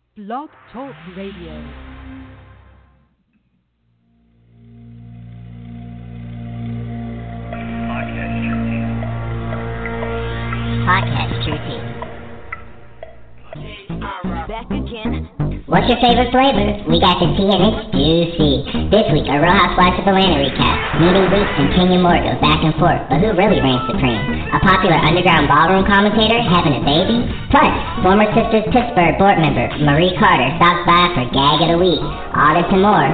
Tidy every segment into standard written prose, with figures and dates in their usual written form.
Blog Talk Radio. Podcast True Tea. Back again. What's your favorite flavor? We got the tea and it's juicy. This week, a Real Housewives of Atlanta recap. Meeting Weeks and Kenya Moore go back and forth, but who really reigns supreme? A popular underground ballroom commentator having a baby? Plus, former Sisters Pittsburgh board member Marie Carter stops by for Gag of the Week. All this and more.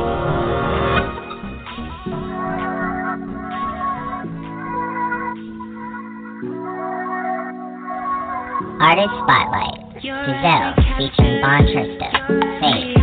Artist Spotlight. Giselle, featuring Von Tristo. Faith.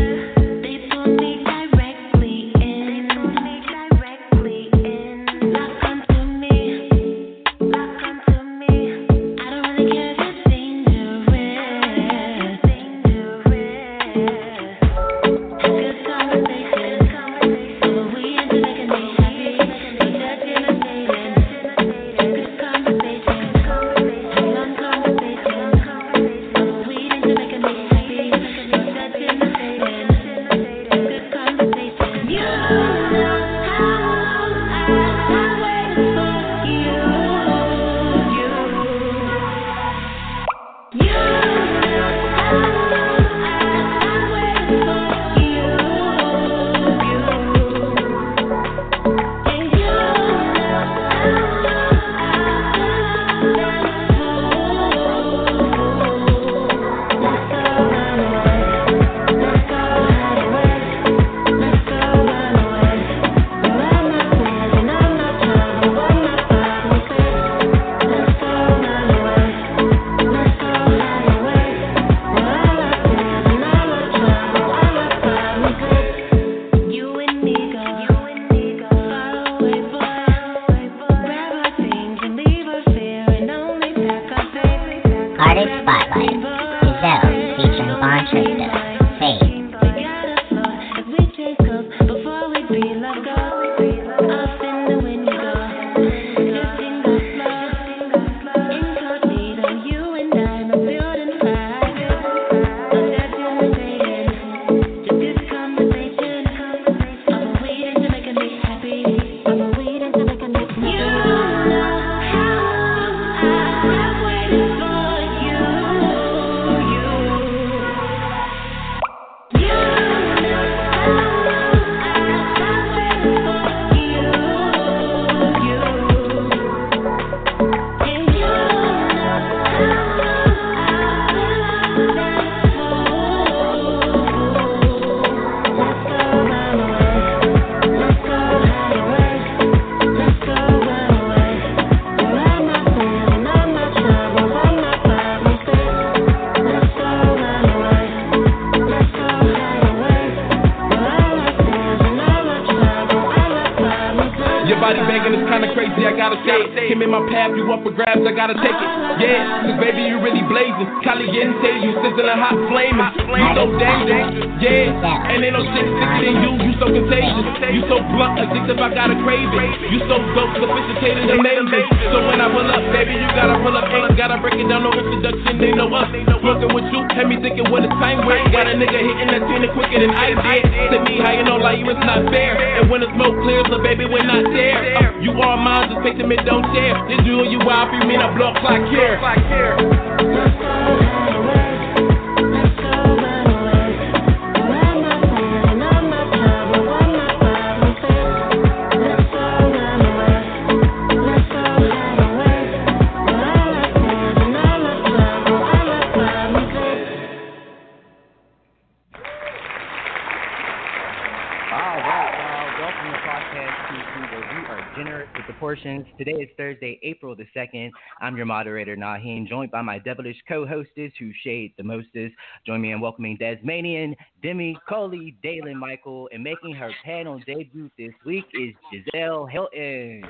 Today is Thursday, April the 2nd. I'm your moderator, Naheem, joined by my devilish co-hostess who shade the mostest. Join me in welcoming Desmanian, Demi, Coley, Dalen, Michael, and making her panel debut this week is Giselle Hilton.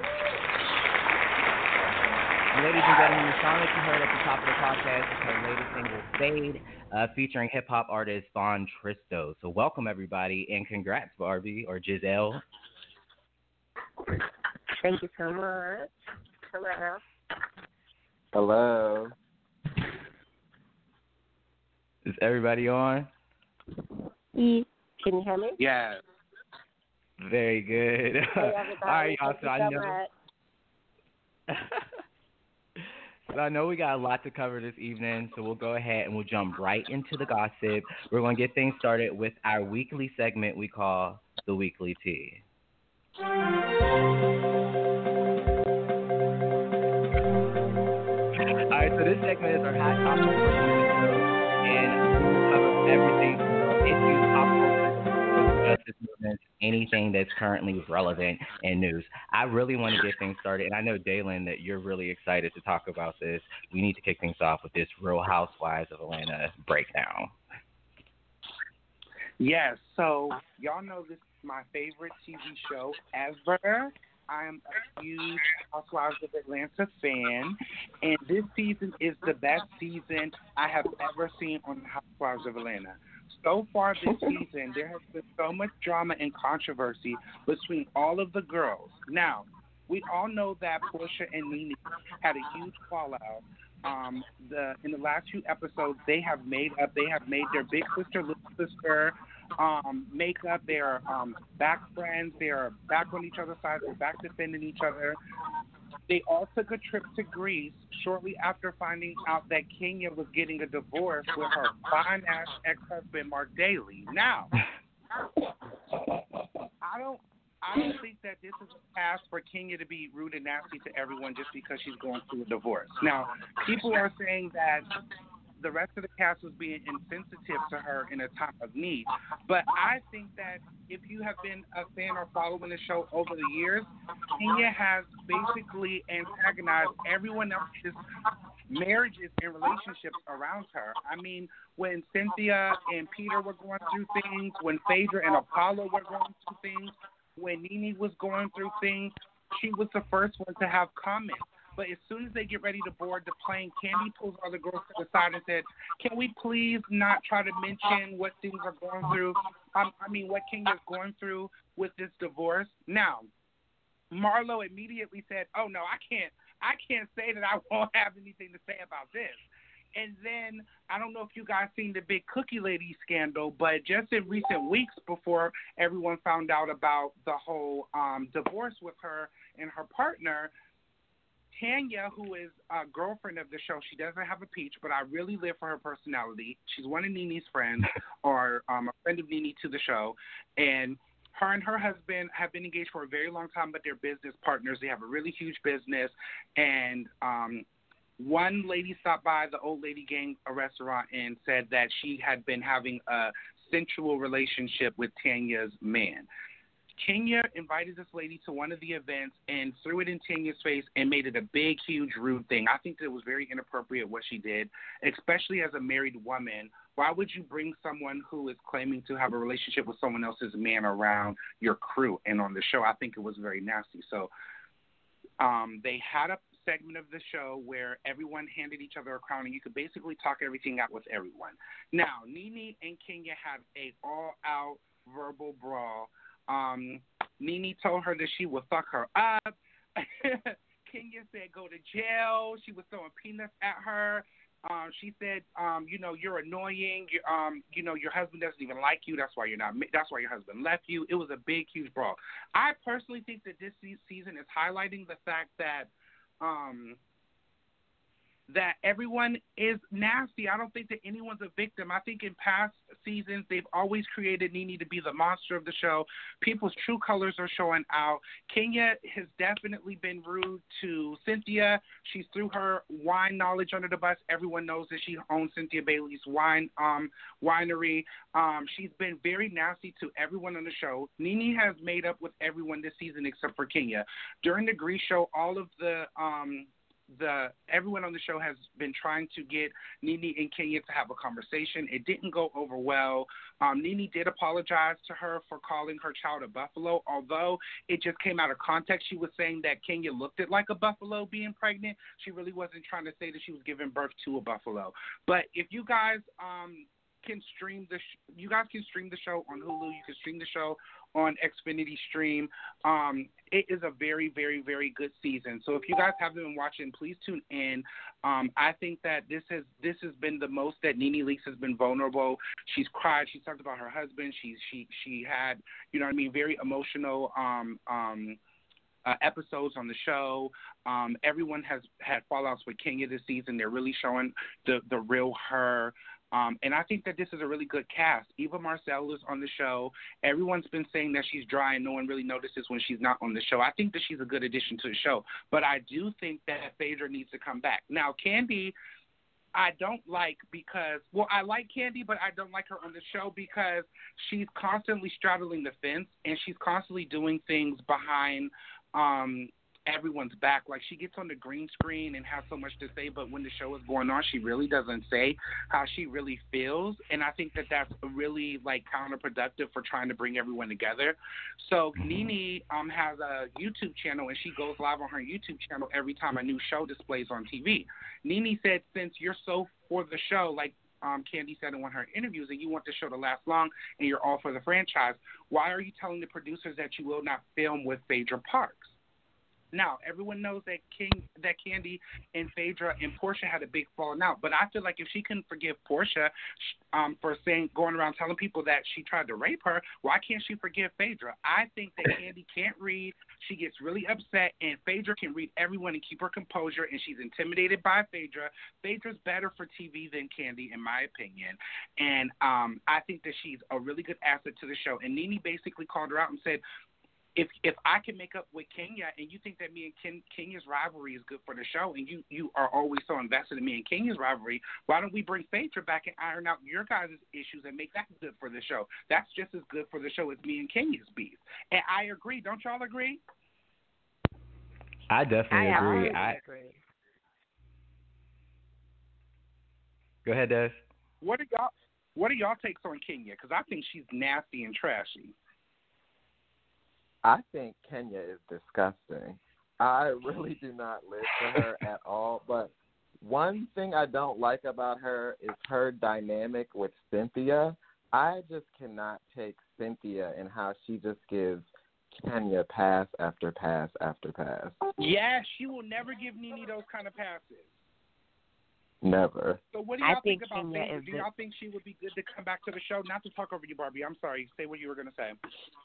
And ladies and gentlemen, the song that you heard at the top of the podcast is her latest single, Fade, featuring hip-hop artist Von Tristo. So welcome, everybody, and congrats, Barbie, or Giselle. Thank you so much. Hello. Hello. Is everybody on? Can you hear me? Yes. Very good. Hey, everybody. All right, y'all. Thank you so much. So I know we got a lot to cover this evening, so we'll go ahead and we'll jump right into the gossip. We're going to get things started with our weekly segment we call the Weekly Tea. All right, so this segment is our hot topic portion of the show, and we'll cover everything from issues, pop culture, social justice movements, anything that's currently relevant in news. I really want to get things started, and I know, Dalen, that you're really excited to talk about this. We need to kick things off with this Real Housewives of Atlanta breakdown. Yes, so y'all know this is my favorite TV show ever. I am a huge Housewives of Atlanta fan, and this season is the best season I have ever seen on Housewives of Atlanta. So far this season, there has been so much drama and controversy between all of the girls. Now, we all know that Portia and Nene had a huge fallout. In the last few episodes, they have made up. They have made their big sister, little sister, make up. They're back friends. They're back on each other's sides. They're back defending each other. They all took a trip to Greece shortly after finding out that Kenya was getting a divorce with her fine-ass ex-husband, Mark Daly. Now, I don't think that this is a pass for Kenya to be rude and nasty to everyone just because she's going through a divorce. Now, people are saying that the rest of the cast was being insensitive to her in a time of need. But I think that if you have been a fan or following the show over the years, Kenya has basically antagonized everyone else's marriages and relationships around her. I mean, when Cynthia and Peter were going through things, when Phaedra and Apollo were going through things, when Nene was going through things, she was the first one to have comments. But as soon as they get ready to board the plane, Candy pulls all the girls to the side and said, can we please not try to mention what things are going through? What Kenya's going through with this divorce. Now, Marlo immediately said, oh, no, I can't say that I won't have anything to say about this. And then, I don't know if you guys seen the big Cookie Lady scandal, but just in recent weeks before everyone found out about the whole divorce with her and her partner, Tanya, who is a girlfriend of the show, she doesn't have a peach, but I really live for her personality. She's one of Nene's friends, or a friend of Nene to the show, and her husband have been engaged for a very long time, but they're business partners. They have a really huge business, and one lady stopped by the Old Lady Gang, a restaurant, and said that she had been having a sensual relationship with Tanya's man. Kenya invited this lady to one of the events and threw it in Tanya's face and made it a big, huge, rude thing. I think that it was very inappropriate what she did, especially as a married woman. Why would you bring someone who is claiming to have a relationship with someone else's man around your crew and on the show? I think it was very nasty. So they had a segment of the show where everyone handed each other a crown and you could basically talk everything out with everyone. Now, Nene and Kenya had a all-out verbal brawl. Nene told her that she would fuck her up. Kenya said go to jail. She was throwing peanuts at her. She said, you're annoying. Your husband doesn't even like you. That's why that's why your husband left you. It was a big, huge brawl. I personally think that this season is highlighting the fact that that everyone is nasty. I don't think that anyone's a victim. I think in past seasons, they've always created Nene to be the monster of the show. People's true colors are showing out. Kenya has definitely been rude to Cynthia. She's threw her wine knowledge under the bus. Everyone knows that she owns Cynthia Bailey's winery. She's been very nasty to everyone on the show. Nene has made up with everyone this season except for Kenya. During the Grease show, all of everyone on the show has been trying to get Nene and Kenya to have a conversation. It didn't go over well. Nene did apologize to her for calling her child a buffalo, although it just came out of context. She was saying that Kenya looked at like a buffalo being pregnant. She really wasn't trying to say that she was giving birth to a buffalo. But if you guys can stream you guys can stream the show on Hulu. You can stream the show on Xfinity Stream. It is a very, very, very good season. So if you guys haven't been watching, please tune in. I think that this has been the most that NeNe Leakes has been vulnerable. She's cried. She's talked about her husband. She had, you know what I mean, very emotional episodes on the show. Everyone has had fallouts with Kenya this season. They're really showing the real her. And I think that this is a really good cast. Eva Marcel is on the show. Everyone's been saying that she's dry and no one really notices when she's not on the show. I think that she's a good addition to the show. But I do think that Phaedra needs to come back. Now, Kandi, I don't like because, well, I like Kandi, but I don't like her on the show because she's constantly straddling the fence and she's constantly doing things behind everyone's back. Like, she gets on the green screen and has so much to say, but when the show is going on, she really doesn't say how she really feels. And I think that that's really, like, counterproductive for trying to bring everyone together. So NeNe has a YouTube channel, and she goes live on her YouTube channel every time a new show displays on TV. NeNe said, since you're so for the show, like Kandi said in one of her interviews, and you want the show to last long and you're all for the franchise, why are you telling the producers that you will not film with Phaedra Parks? Now, everyone knows that Kandi and Phaedra and Portia had a big falling out, but I feel like if she can forgive Portia for going around telling people that she tried to rape her, why can't she forgive Phaedra? I think that Kandi can't read. She gets really upset, and Phaedra can read everyone and keep her composure, and she's intimidated by Phaedra. Phaedra's better for TV than Kandi, in my opinion, and I think that she's a really good asset to the show. And NeNe basically called her out and said, if I can make up with Kenya and you think that me and Kenya's rivalry is good for the show and you are always so invested in me and Kenya's rivalry, why don't we bring Phaedra back and iron out your guys' issues and make that good for the show? That's just as good for the show as me and Kenya's beef. And I agree. Don't y'all agree? I definitely agree. I agree. Go ahead, Des. What are y'all takes on Kenya? Because I think she's nasty and trashy. I think Kenya is disgusting. I really do not live for her at all. But one thing I don't like about her is her dynamic with Cynthia. I just cannot take Cynthia and how she just gives Kenya pass after pass after pass. Yeah, she will never give NeNe those kind of passes. Never. So what do y'all think about Kenya Phaedra? Do y'all think she would be good to come back to the show? Not to talk over you, Barbie. I'm sorry. Say what you were going to say.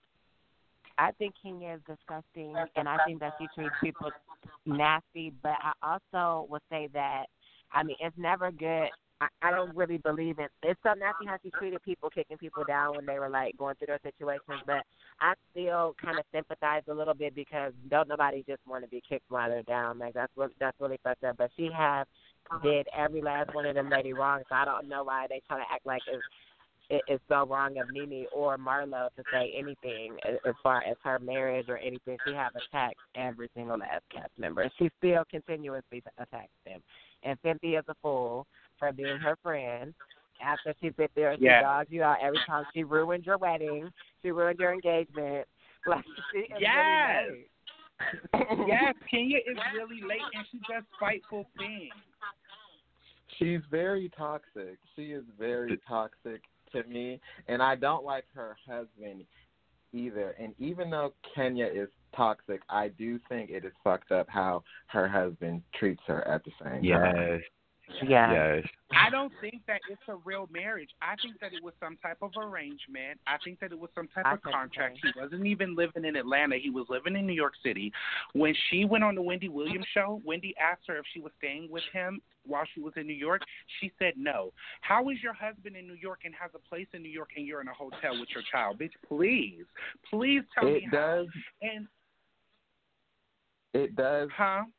I think Kenya is disgusting, and I think that she treats people nasty. But I also would say that, I mean, it's never good. I don't really believe it. It's so nasty how she treated people, kicking people down when they were, like, going through their situations. But I still kind of sympathize a little bit because don't nobody just want to be kicked while they're down. Like, that's really fucked up. But she did every last one of them lady wrong, so I don't know why they try to act like it's so wrong of NeNe or Marlo to say anything as far as her marriage or anything. She have attacked every single last cast member. She still continuously attacks them. And Cynthia's a fool for being her friend after she sit there and she dogs you out every time. She ruined your wedding. She ruined your engagement. Like, she is really late. Yes, Kenya is really late and she does spiteful things. She's very toxic. She is very toxic to me, and I don't like her husband either. And even though Kenya is toxic, I do think it is fucked up how her husband treats her at the same time. Yes. I don't think that it's a real marriage. I think that it was some type of arrangement. I think that it was some type of contract. He wasn't even living in Atlanta. He was living in New York City. When she went on the Wendy Williams show, Wendy asked her if she was staying with him while she was in New York. She said no. How is your husband in New York and has a place in New York and you're in a hotel with your child? Bitch, please tell me how. It does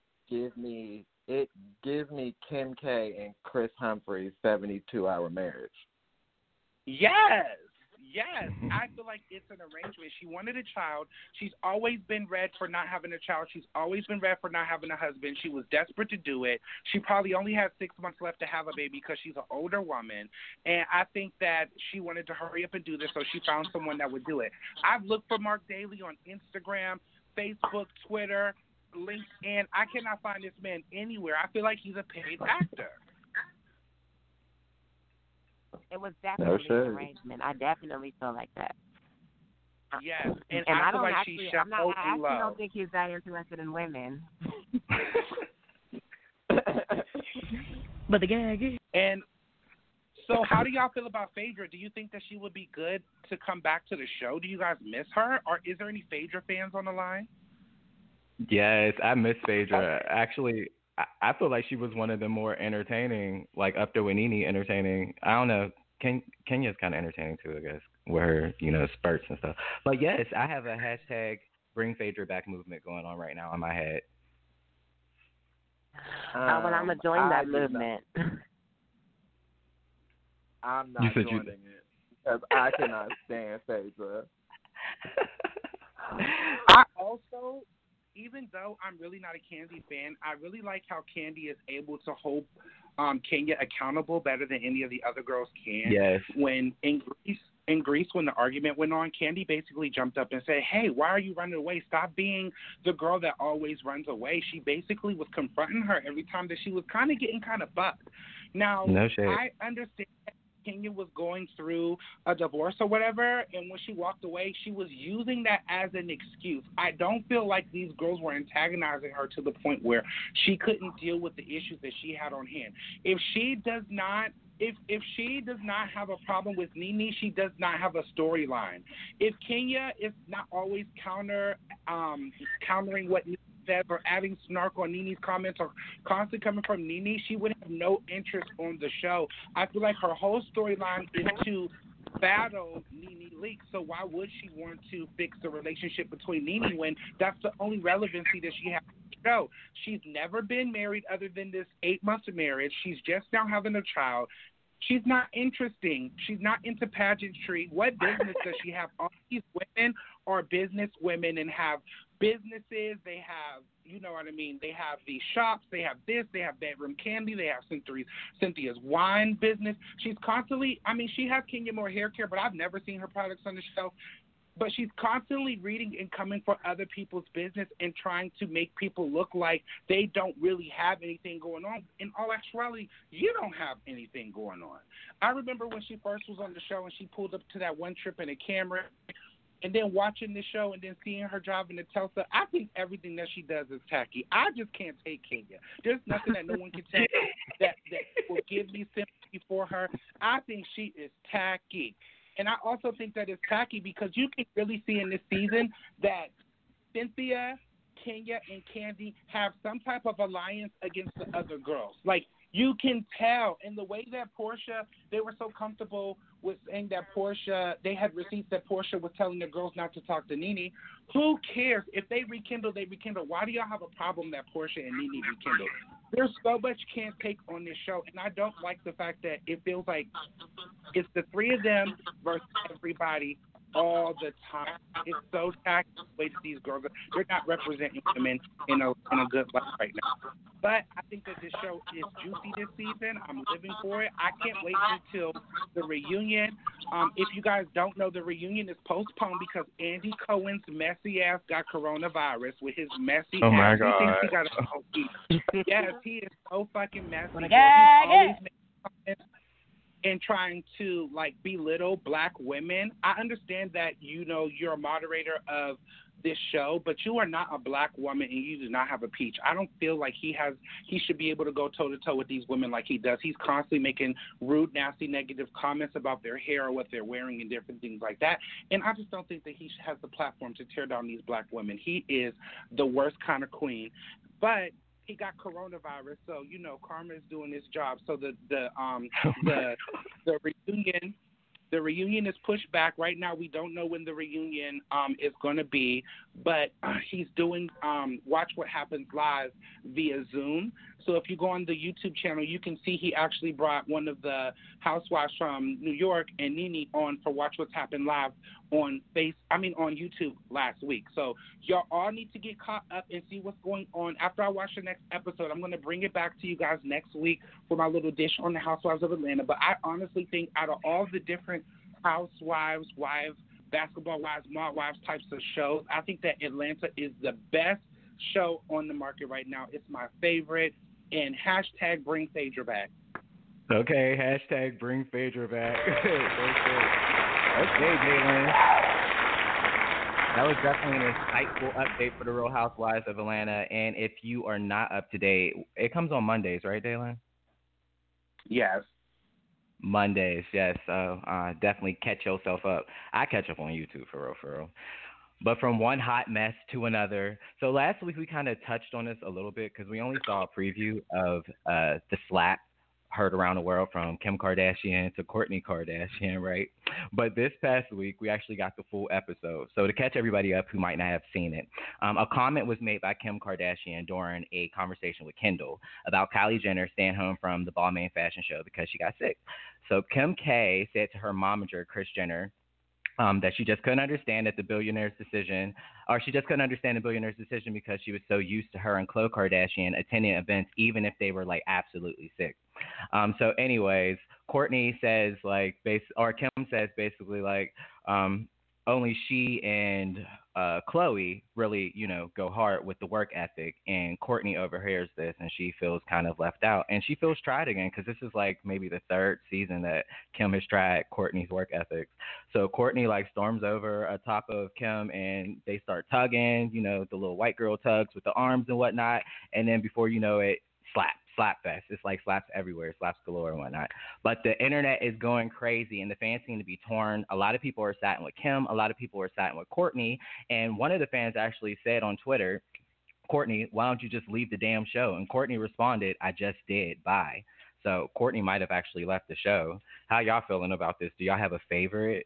give me Kim K and Chris Humphrey's 72-hour marriage. Yes. I feel like it's an arrangement. She wanted a child. She's always been red for not having a child. She's always been red for not having a husband. She was desperate to do it. She probably only has 6 months left to have a baby because she's an older woman. And I think that she wanted to hurry up and do this, so she found someone that would do it. I've looked for Mark Daly on Instagram, Facebook, Twitter, LinkedIn. I cannot find this man anywhere. I feel like he's a paid actor. It was definitely No an arrangement. I definitely feel like that. Yes, and I I feel don't like actually, she's I'm not, so I in actually love. don't think he's that interested in women. But the gag is. And so, how do y'all feel about Phaedra? Do you think that she would be good to come back to the show? Do you guys miss her, or is there any Phaedra fans on the line? Yes, I miss Phaedra. Actually, I feel like she was one of the more entertaining, like up there with Nene entertaining. I don't know. Kenya's kind of entertaining too, I guess, with her, spurts and stuff. But yes, I have a hashtag Bring Phaedra Back movement going on right now in my head. Well, I'm going to join that movement. I'm not joining it because I cannot stand Phaedra. I also, even though I'm really not a Candy fan, I really like how Candy is able to hold Kenya accountable better than any of the other girls can. Yes. When in Greece, when the argument went on, Candy basically jumped up and said, "Hey, why are you running away? Stop being the girl that always runs away." She basically was confronting her every time that she was kind of getting kind of bucked. Now, no shade. I understand that Kenya was going through a divorce or whatever, and when she walked away, she was using that as an excuse. I don't feel like these girls were antagonizing her to the point where she couldn't deal with the issues that she had on hand. If she does not have a problem with Nene, she does not have a storyline. If Kenya is not always countering what Nene says or adding snark on Nene's comments or constantly coming from Nene, she would have no interest on the show. I feel like her whole storyline is to battle Nene Leakes, so why would she want to fix the relationship between Nene when that's the only relevancy that she has to the show? She's never been married other than this 8 months of marriage. She's just now having a child. She's not interesting. She's not into pageantry. What business does she have? All these women are business women and have businesses. They have, you know what I mean? They have these shops. They have this. They have Bedroom Candy. They have Cynthia's wine business. She's constantly, she has Kenya Moore hair care, but I've never seen her products on the shelf. But she's constantly reading and coming for other people's business and trying to make people look like they don't really have anything going on. In all actuality, you don't have anything going on. I remember when she first was on the show and she pulled up to that one trip in a Camry, and then watching the show and then seeing her driving the Tesla, I think everything that she does is tacky. I just can't take Kenya. There's nothing that no one can tell me that will give me sympathy for her. I think she is tacky. And I also think that it's tacky because you can really see in this season that Cynthia, Kenya, and Candy have some type of alliance against the other girls. Like, you can tell in the way that Portia, they were so comfortable with saying that Portia, they had receipts that Portia was telling the girls not to talk to Nene. Who cares? If they rekindle, they rekindle. Why do y'all have a problem that Portia and Nene rekindle? There's so much can't take on this show, and I don't like the fact that it feels like it's the three of them versus everybody all the time. It's so tacky the way that these girls are. They're not representing women in a good light right now. But I think that this show is juicy this season. I'm living for it. I can't wait until the reunion. If you guys don't know, the reunion is postponed because Andy Cohen's messy ass got coronavirus with his messy Oh my ass. God. He thinks he got a Yes, he is so fucking messy. He's Gag always making comments and trying to belittle black women. I understand that you're a moderator of this show, but you are not a black woman and you do not have a peach. I don't feel like he should be able to go toe to toe with these women like he does. He's constantly making rude, nasty, negative comments about their hair or what they're wearing and different things like that. And I just don't think that he has the platform to tear down these black women. He is the worst kind of queen. But he got coronavirus, so karma is doing its job. So the reunion is pushed back. Right now, we don't know when the reunion is going to be, but he's doing Watch What Happens Live via Zoom. So if you go on the YouTube channel, you can see he actually brought one of the housewives from New York and Nene on for Watch What's Happened Live on YouTube last week. So y'all all need to get caught up and see what's going on. After I watch the next episode, I'm going to bring it back to you guys next week for my little dish on the Housewives of Atlanta. But I honestly think out of all the different housewives, wives, basketball wives, mob wives types of shows, I think that Atlanta is the best show on the market right now. It's my favorite. And hashtag bring Phaedra back. Okay, hashtag bring Phaedra back. Okay, Jalen. That was definitely an insightful update for the Real Housewives of Atlanta. And if you are not up to date, it comes on Mondays, right, Dalen? Yes. Mondays, yes. So definitely catch yourself up. I catch up on YouTube for real, for real. But from one hot mess to another. So last week we kind of touched on this a little bit because we only saw a preview of the slap heard around the world from Kim Kardashian to Kourtney Kardashian, right? But this past week we actually got the full episode. So to catch everybody up who might not have seen it, a comment was made by Kim Kardashian during a conversation with Kendall about Kylie Jenner staying home from the Balmain fashion show because she got sick. So Kim K said to her momager, Kris Jenner, that she just couldn't understand that the billionaire's decision, or she just couldn't understand the billionaire's decision because she was so used to her and Khloe Kardashian attending events, even if they were like absolutely sick. So, anyways, Kourtney says or Kim says basically like, only she and Khloe really, go hard with the work ethic, and Kourtney overhears this and she feels kind of left out, and she feels tried again because this is like maybe the third season that Kim has tried Kourtney's work ethics. So Kourtney like storms over atop of Kim and they start tugging, the little white girl tugs with the arms and whatnot, and then before you know it, slap fest. It's like slaps everywhere, slaps galore and whatnot. But the internet is going crazy and the fans seem to be torn. A lot of people are siding with Kim. A lot of people are siding with Kourtney. And one of the fans actually said on Twitter, Kourtney, why don't you just leave the damn show? And Kourtney responded, I just did. Bye. So Kourtney might have actually left the show. How y'all feeling about this? Do y'all have a favorite?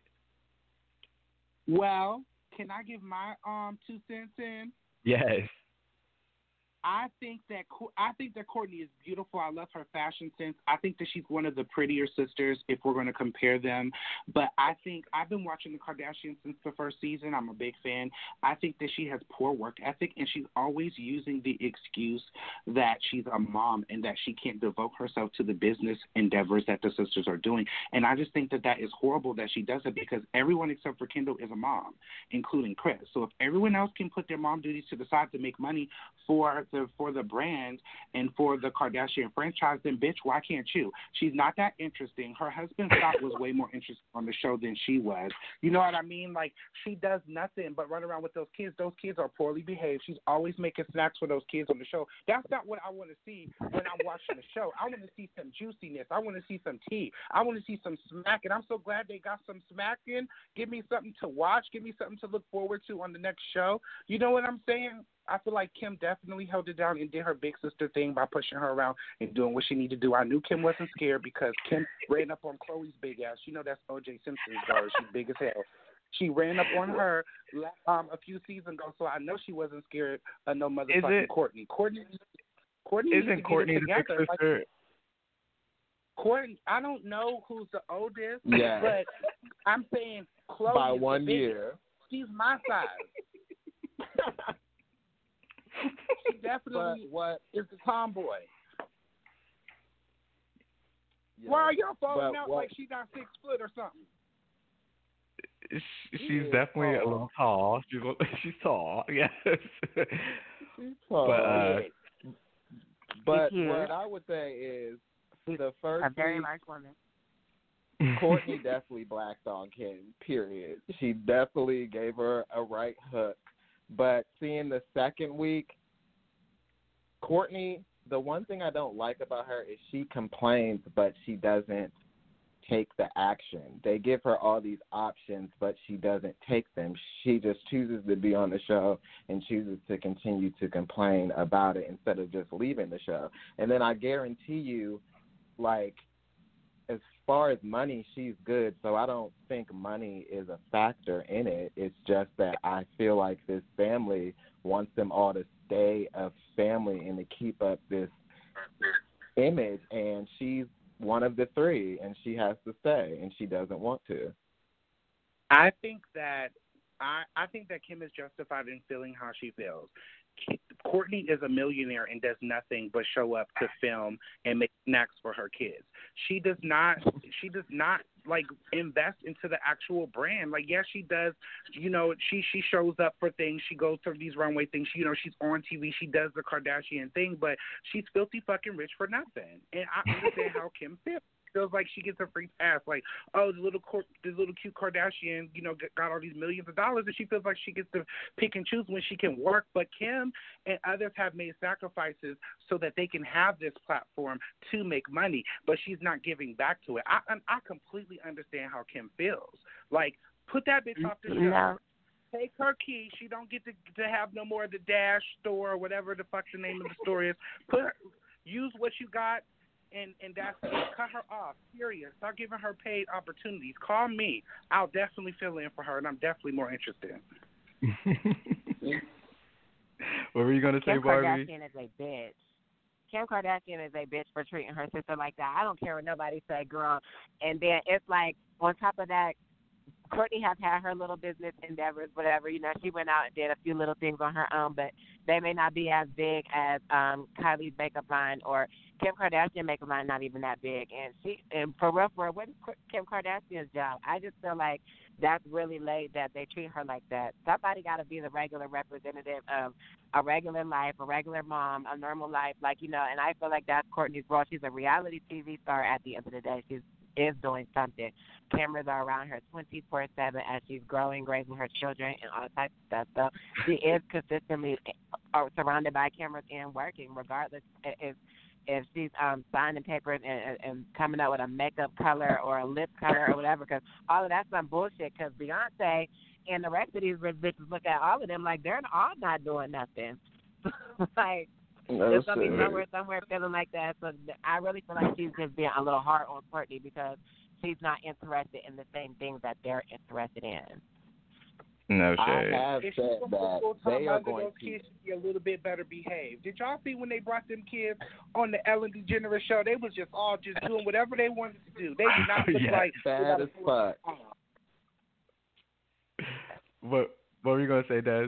Well, can I give my 2 cents in? Yes. I think that Kourtney is beautiful. I love her fashion sense. I think that she's one of the prettier sisters if we're going to compare them. But I think I've been watching the Kardashians since the first season. I'm a big fan. I think that she has poor work ethic, and she's always using the excuse that she's a mom and that she can't devote herself to the business endeavors that the sisters are doing. And I just think that is horrible that she does it because everyone except for Kendall is a mom, including Kris. So if everyone else can put their mom duties to the side to make money for the brand and for the Kardashian franchise, then bitch, why can't you? She's not that interesting. Her husband Scott was way more interesting on the show than she was. You know what I mean? Like, she does nothing but run around with those kids. Those kids are poorly behaved. She's always making snacks for those kids on the show. That's not what I want to see when I'm watching the show. I want to see some juiciness. I want to see some tea. I want to see some smack, and I'm so glad they got some smack in. Give me something to watch. Give me something to look forward to on the next show. You know what I'm saying? I feel like Kim definitely held it down and did her big sister thing by pushing her around and doing what she needed to do. I knew Kim wasn't scared because Kim ran up on Khloe's big ass. You know that's O.J. Simpson's daughter. She's big as hell. She ran up on her a few seasons ago, so I know she wasn't scared of no motherfucking Kourtney. Kourtney Isn't Kourtney the big sister? Kourtney, I don't know who's the oldest, yeah. but I'm saying Khloe by is 1 the year. She's my size. She definitely is the tomboy. Yeah. Why are y'all falling out like she's not 6 foot or something? She's definitely a little tall. She's tall, yes. She's tall. But what I would say is the first a very nice woman. Kourtney definitely blacked on Kim, period. She definitely gave her a right hook. But seeing the second week, Kourtney, the one thing I don't like about her is she complains, but she doesn't take the action. They give her all these options, but she doesn't take them. She just chooses to be on the show and chooses to continue to complain about it instead of just leaving the show. And then I guarantee you, like, as far as money, she's good, so I don't think money is a factor in it. It's just that I feel like this family wants them all to stay a family and to keep up this image, and she's one of the three, and she has to stay, and she doesn't want to. I think that Kim is justified in feeling how she feels. Kourtney is a millionaire and does nothing but show up to film and make snacks for her kids. She does not like invest into the actual brand. Like, yes, she does. You know, she shows up for things. She goes to these runway things. You know, she's on TV. She does the Kardashian thing, but she's filthy fucking rich for nothing. And I understand how Kim feels like she gets a free pass. Like, oh, the little cute Kardashian, you know, got all these millions of dollars, and she feels like she gets to pick and choose when she can work. But Kim and others have made sacrifices so that they can have this platform to make money, but she's not giving back to it. I completely understand how Kim feels. Like, put that bitch off the show. No. Take her key. She don't get to have no more of the Dash store or whatever the fuck the name of the store is. Use what you got. And that's it. Cut her off. Serious. Start giving her paid opportunities. Call me. I'll definitely fill in for her, and I'm definitely more interested. What were you going to say, Barbie? Kim Kardashian is a bitch. Kim Kardashian is a bitch for treating her sister like that. I don't care what nobody say, girl. And then it's like, on top of that, Courtney has had her little business endeavors, whatever. You know, she went out and did a few little things on her own, but they may not be as big as Kylie's makeup line or Kim Kardashian makeup line. Not even that big. And for real, what's Kim Kardashian's job? I just feel like that's really late that they treat her like that. Somebody got to be the regular representative of a regular life, a regular mom, a normal life, like, you know. And I feel like that's Courtney's role. She's a reality TV star at the end of the day. She's is doing something. Cameras are around her 24/7 as she's growing, raising her children, and all types of stuff. So she is consistently surrounded by cameras and working, regardless if she's signing papers and coming up with a makeup color or a lip color or whatever. Because all of that's some bullshit. Because Beyonce and the rest of these rich bitches look at all of them like they're all not doing nothing. Like. There's going to be somewhere feeling like that. So I really feel like she's just being a little hard on Courtney because she's not interested in the same things that they're interested in. No shade. I have said that they are going those kids should be a little bit better behaved. Did y'all see when they brought them kids on the Ellen DeGeneres show? They was just all just doing whatever they wanted to do. They did not look like bad as fuck. What were you going to say, Des?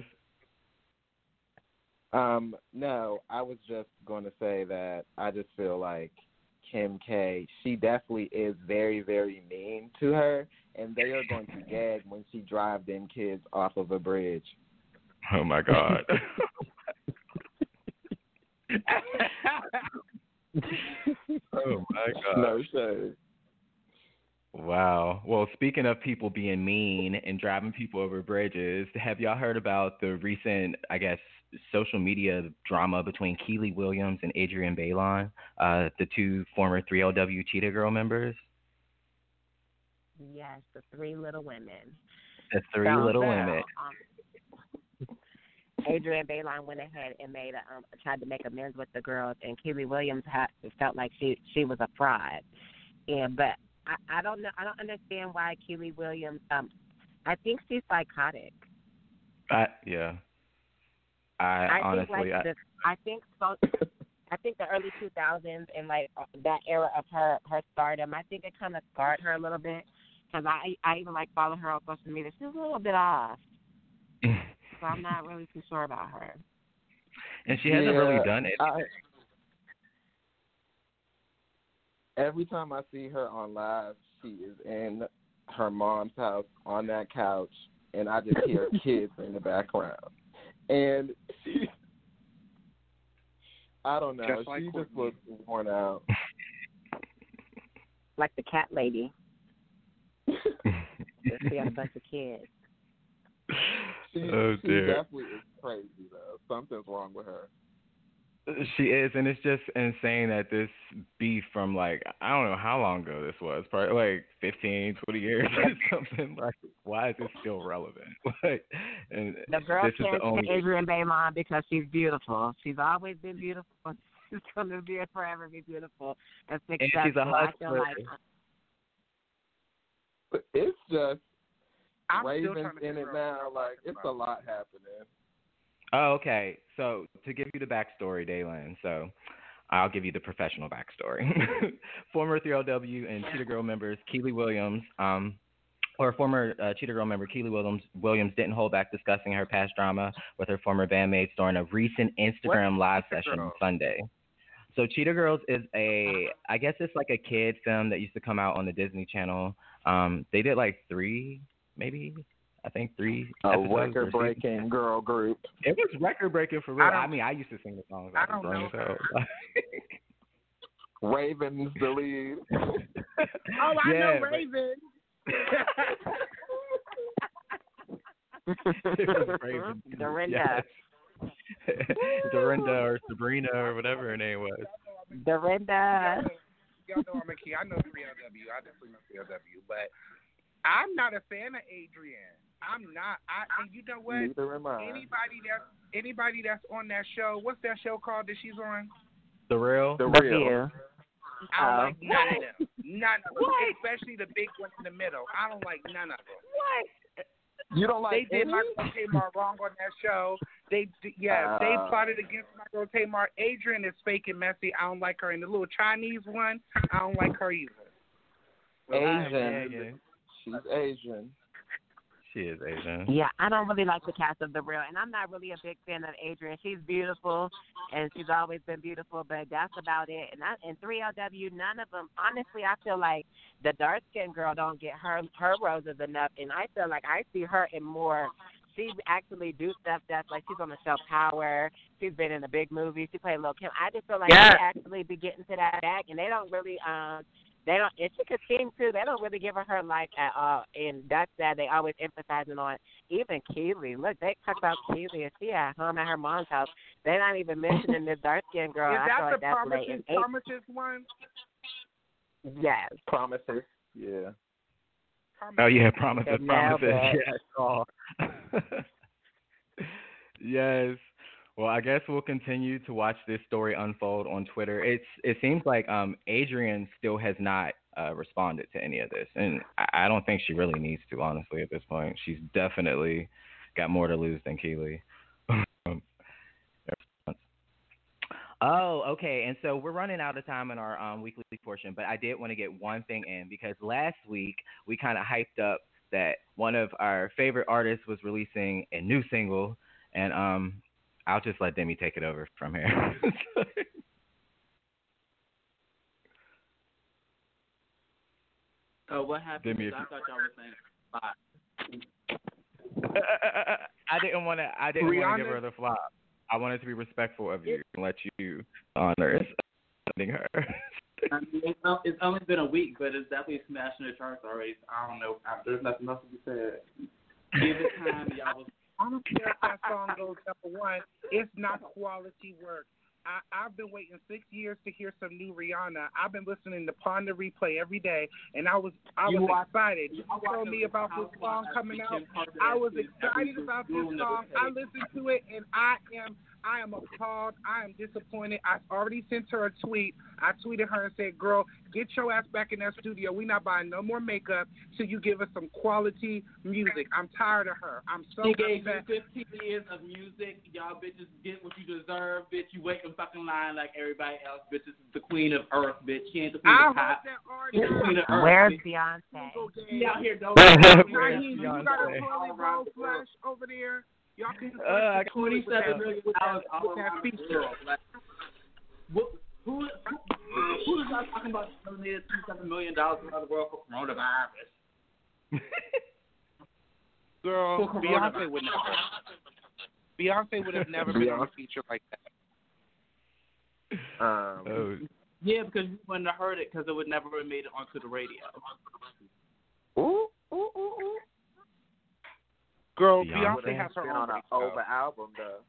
No, I was just going to say that I just feel like Kim K, she definitely is very, very mean to her, and they are going to gag when she drives them kids off of a bridge. Oh, my God. Oh, my God. No shade. Wow. Well, speaking of people being mean and driving people over bridges, have y'all heard about the recent, I guess, social media drama between Keely Williams and Adrienne Bailon, the two former 3LW Cheetah Girl members? Yes, the three little women. The three little women. Adrienne Bailon went ahead and tried to make amends with the girls, and Keely Williams felt like she was a fraud. But I don't know. I don't understand why Keely Williams. I think she's psychotic. Yeah. I think the early 2000s and like that era of her stardom, I think it kind of scarred her a little bit because I even like follow her on social media. She's a little bit off, so I'm not really too sure about her. And she hasn't really done it. Every time I see her on live, she is in her mom's house on that couch, and I just hear kids in the background. And she, I don't know, just like she Courtney. just looks worn out. Like the cat lady. She had a bunch of kids. She dear. definitely is crazy, though. Something's wrong with her. She is, and it's just insane that this beef from, like, I don't know how long ago this was, probably like 15, 20 years or something. Like, why is this still relevant? Like, and the girl this is the only Adrienne Bailon because she's beautiful. She's always been beautiful. She's going to be forever be beautiful and successful. And she's a hustler. I feel like It's just I'm still Ravens trying to in it figure now. out Like, it's a lot happening. Oh, okay. So to give you the backstory, Daylin, so I'll give you the professional backstory. Former 3LW and Cheetah Girl members Keely Williams, or former Cheetah Girl member Keely Williams didn't hold back discussing her past drama with her former bandmates during a recent Instagram live session on Sunday. So Cheetah Girls is I guess it's like a kid film that used to come out on the Disney Channel. They did like 3, maybe. I think 3 A episodes. record-breaking girl group. It was record-breaking for real. I mean, I used to sing the songs. I don't know. Raven's the lead. Oh, I know Raven. Raven. Dorinda. Yes. Dorinda or Sabrina or whatever her name was. Dorinda. Y'all know I'm a kid. I know 3LW. I definitely know 3LW. But I'm not a fan of Adrienne. I'm not. And you know what? Neither am I. Anybody that's on that show, what's that show called that she's on? The Real? The Real. I don't like none of them. None of them. Especially the big one in the middle. I don't like none of them. What? You don't like They did my girl Tamar wrong on that show. They plotted against my girl Tamar. Adrienne is fake and messy. I don't like her. And the little Chinese one, I don't like her either. Asian. She's Asian. She is Asian. Yeah, I don't really like the cast of The Real, and I'm not really a big fan of Adrienne. She's beautiful, and she's always been beautiful, but that's about it. And 3LW, none of them. Honestly, I feel like the dark-skinned girl don't get her roses enough, and I feel like I see her in more. She actually do stuff that's like she's on the show Power. She's been in a big movie. She played Lil' Kim. I just feel like she actually be getting to that bag, and they don't really and she could sing too. They don't really give her life at all, and that's that. They always emphasizing on even Keely. Look, they talk about Keely and she at home at her mom's house. They're not even mentioning this dark skinned girl. Is I feel that like the that's Promises one? Yes. Promises. Yeah. Oh yeah, Promises. Yes. Yes. Oh. Yes. Well, I guess we'll continue to watch this story unfold on Twitter. It seems like Adrienne still has not responded to any of this, and I don't think she really needs to, honestly, at this point. She's definitely got more to lose than Keely. Oh, okay. And so we're running out of time in our weekly portion, but I did want to get one thing in because last week we kind of hyped up that one of our favorite artists was releasing a new single, and I'll just let Demi take it over from here. What happened? Demi, I thought y'all were saying bye. I didn't want to give her the flop. I wanted to be respectful of you and let you honor sending her. I mean, it's only been a week, but it's definitely smashing the charts already. So I don't know. There's nothing else to be said. Give it time, y'all. I don't care if that song goes number one. It's not quality work. I've been waiting 6 years to hear some new Rihanna. I've been listening to Pon de Replay every day, and I was excited. You told me about this song coming out. I was excited about this song. I listened to it, and I am appalled. I am disappointed. I already sent her a tweet. I tweeted her and said, girl, get your ass back in that studio. We're not buying no more makeup till you give us some quality music. I'm tired of her. I'm so upset. She gave upset. you 15 years of music. Y'all bitches get what you deserve, bitch. You wait in fucking line like everybody else. Bitch, this is the queen of earth, bitch. She ain't the queen of pop. She's the queen of earth. Where's bitch. Beyonce? She out here, don't Naheem, you got a Holy Roll flash over there? Y'all can I got $27 million all around the world. Like, who is y'all talking about donated $27 million around the world for coronavirus? Girl, Beyonce would have never been on a feature like that. Yeah, because you wouldn't have heard it because it would never have made it onto the radio. Ooh. Girl, Beyonce has her on own an over album though.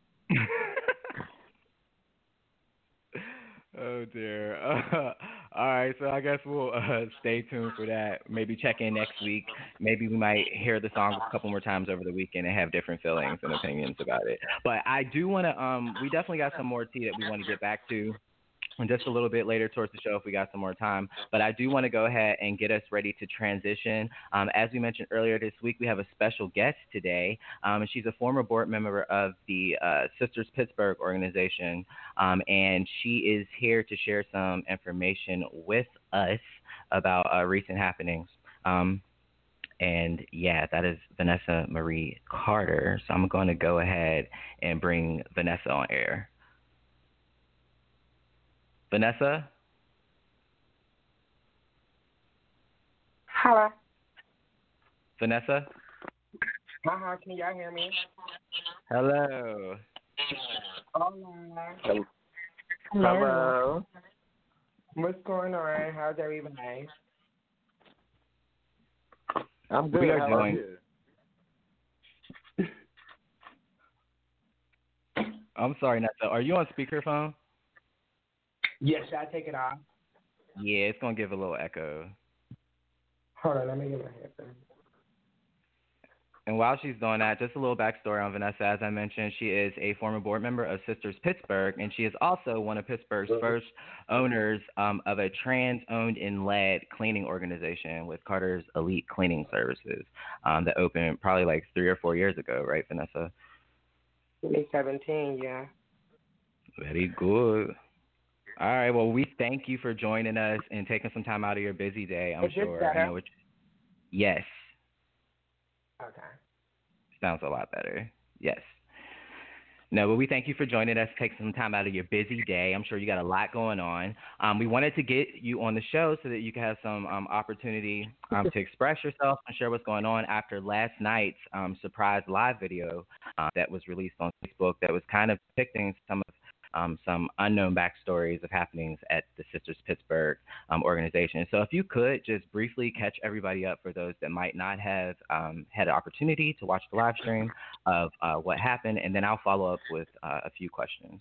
Oh dear. All right, so I guess we'll stay tuned for that. Maybe check in next week. Maybe we might hear the song a couple more times over the weekend and have different feelings and opinions about it. But I do want to. We definitely got some more tea that we want to get back to. And just a little bit later towards the show if we got some more time. But I do want to go ahead and get us ready to transition. As we mentioned earlier this week, we have a special guest today. And she's a former board member of the Sisters Pittsburgh organization. And she is here to share some information with us about recent happenings. And yeah, that is Vanessa Marie Carter. So I'm going to go ahead and bring Vanessa on air. Vanessa? Hello. Vanessa? Can y'all hear me? Hello. Hola. Hello. What's going on? How's everybody? I'm good. We are How doing. I'm sorry, Nessa. Are you on speakerphone? Yes, should I take it off? Yeah, it's gonna give a little echo. Hold on, let me get my headphones. And while she's doing that, just a little backstory on Vanessa. As I mentioned, she is a former board member of Sisters Pittsburgh, and she is also one of Pittsburgh's first owners of a trans-owned and led cleaning organization with Carter's Elite Cleaning Services that opened probably like 3 or 4 years ago, right, Vanessa? 2017, yeah. Very good. All right. Well, we thank you for joining us and taking some time out of your busy day. I'm Is this sure. better? I know yes. Okay. Sounds a lot better. Yes. No, but we thank you for joining us, taking some time out of your busy day. I'm sure you got a lot going on. We wanted to get you on the show so that you could have some opportunity to express yourself and share what's going on after last night's surprise live video that was released on Facebook that was kind of depicting some unknown backstories of happenings at the Sisters Pittsburgh organization. So if you could just briefly catch everybody up for those that might not have had an opportunity to watch the live stream of what happened, and then I'll follow up with a few questions.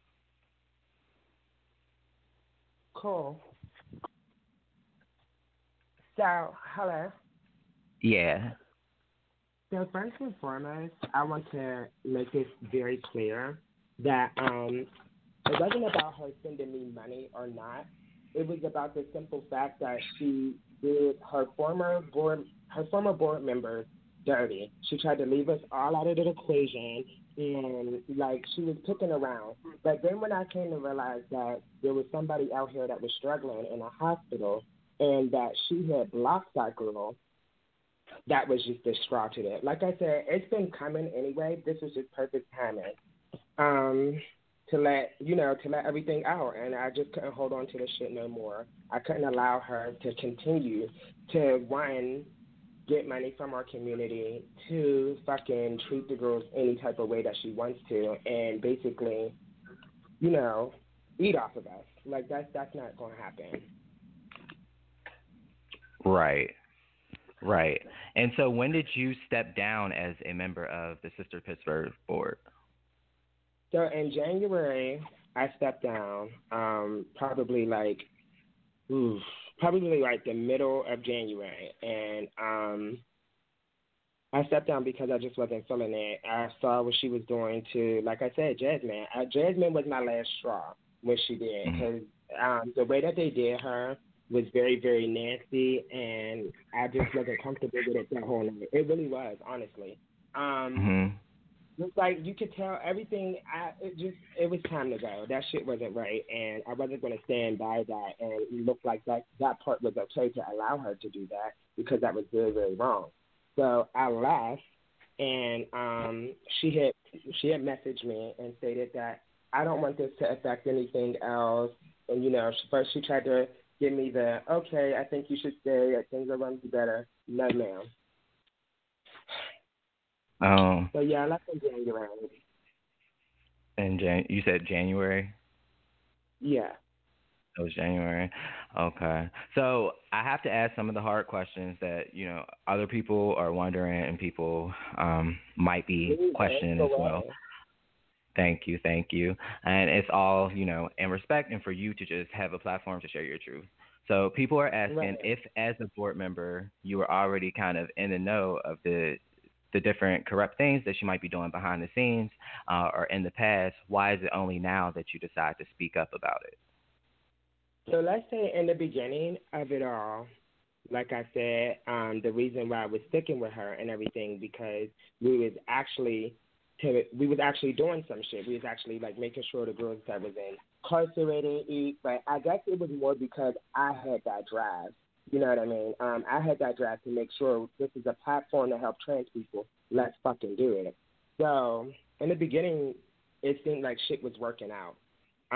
Cool. So, hello. Yeah. So first and foremost, I want to make it very clear that it wasn't about her sending me money or not. It was about the simple fact that she did her former board members dirty. She tried to leave us all out of the equation, and like she was picking around. But then when I came to realize that there was somebody out here that was struggling in a hospital, and that she had blocked that girl, that was just the straw to that. Like I said, it's been coming anyway. This was just perfect timing. To let everything out, and I just couldn't hold on to this shit no more. I couldn't allow her to continue to, one, get money from our community, two, fucking treat the girls any type of way that she wants to, and basically, eat off of us. Like, that's not going to happen. Right. And so when did you step down as a member of the Sister Pittsburgh board? So in January, I stepped down, probably like the middle of January, and I stepped down because I just wasn't feeling it. I saw what she was doing to, like I said, Jasmine. Jasmine was my last straw, what she did, because the way that they did her was very, very nasty, and I just wasn't comfortable with it that whole night. It really was, honestly. Just like you could tell everything, it was time to go. That shit wasn't right, and I wasn't going to stand by that. And it looked like that part was okay to allow her to do that because that was very, very wrong. So I left, and she had messaged me and stated that I don't want this to affect anything else. And first she tried to give me the okay, I think you should stay. Things are going to be better. No, ma'am. So yeah, I left in January. And you said January? Yeah. It was January. Okay. So I have to ask some of the hard questions that, other people are wondering and people might be questioning as well. Thank you. And it's all, in respect and for you to just have a platform to share your truth. So people are asking if, as a board member, you were already kind of in the know of the different corrupt things that she might be doing behind the scenes or in the past, why is it only now that you decide to speak up about it? So let's say in the beginning of it all, like I said, the reason why I was sticking with her and everything, because we was actually doing some shit. We was actually like making sure the girls that was incarcerated eat, but I guess it was more because I had that drive. You know what I mean? I had that drive to make sure this is a platform to help trans people. Let's fucking do it. So in the beginning, it seemed like shit was working out.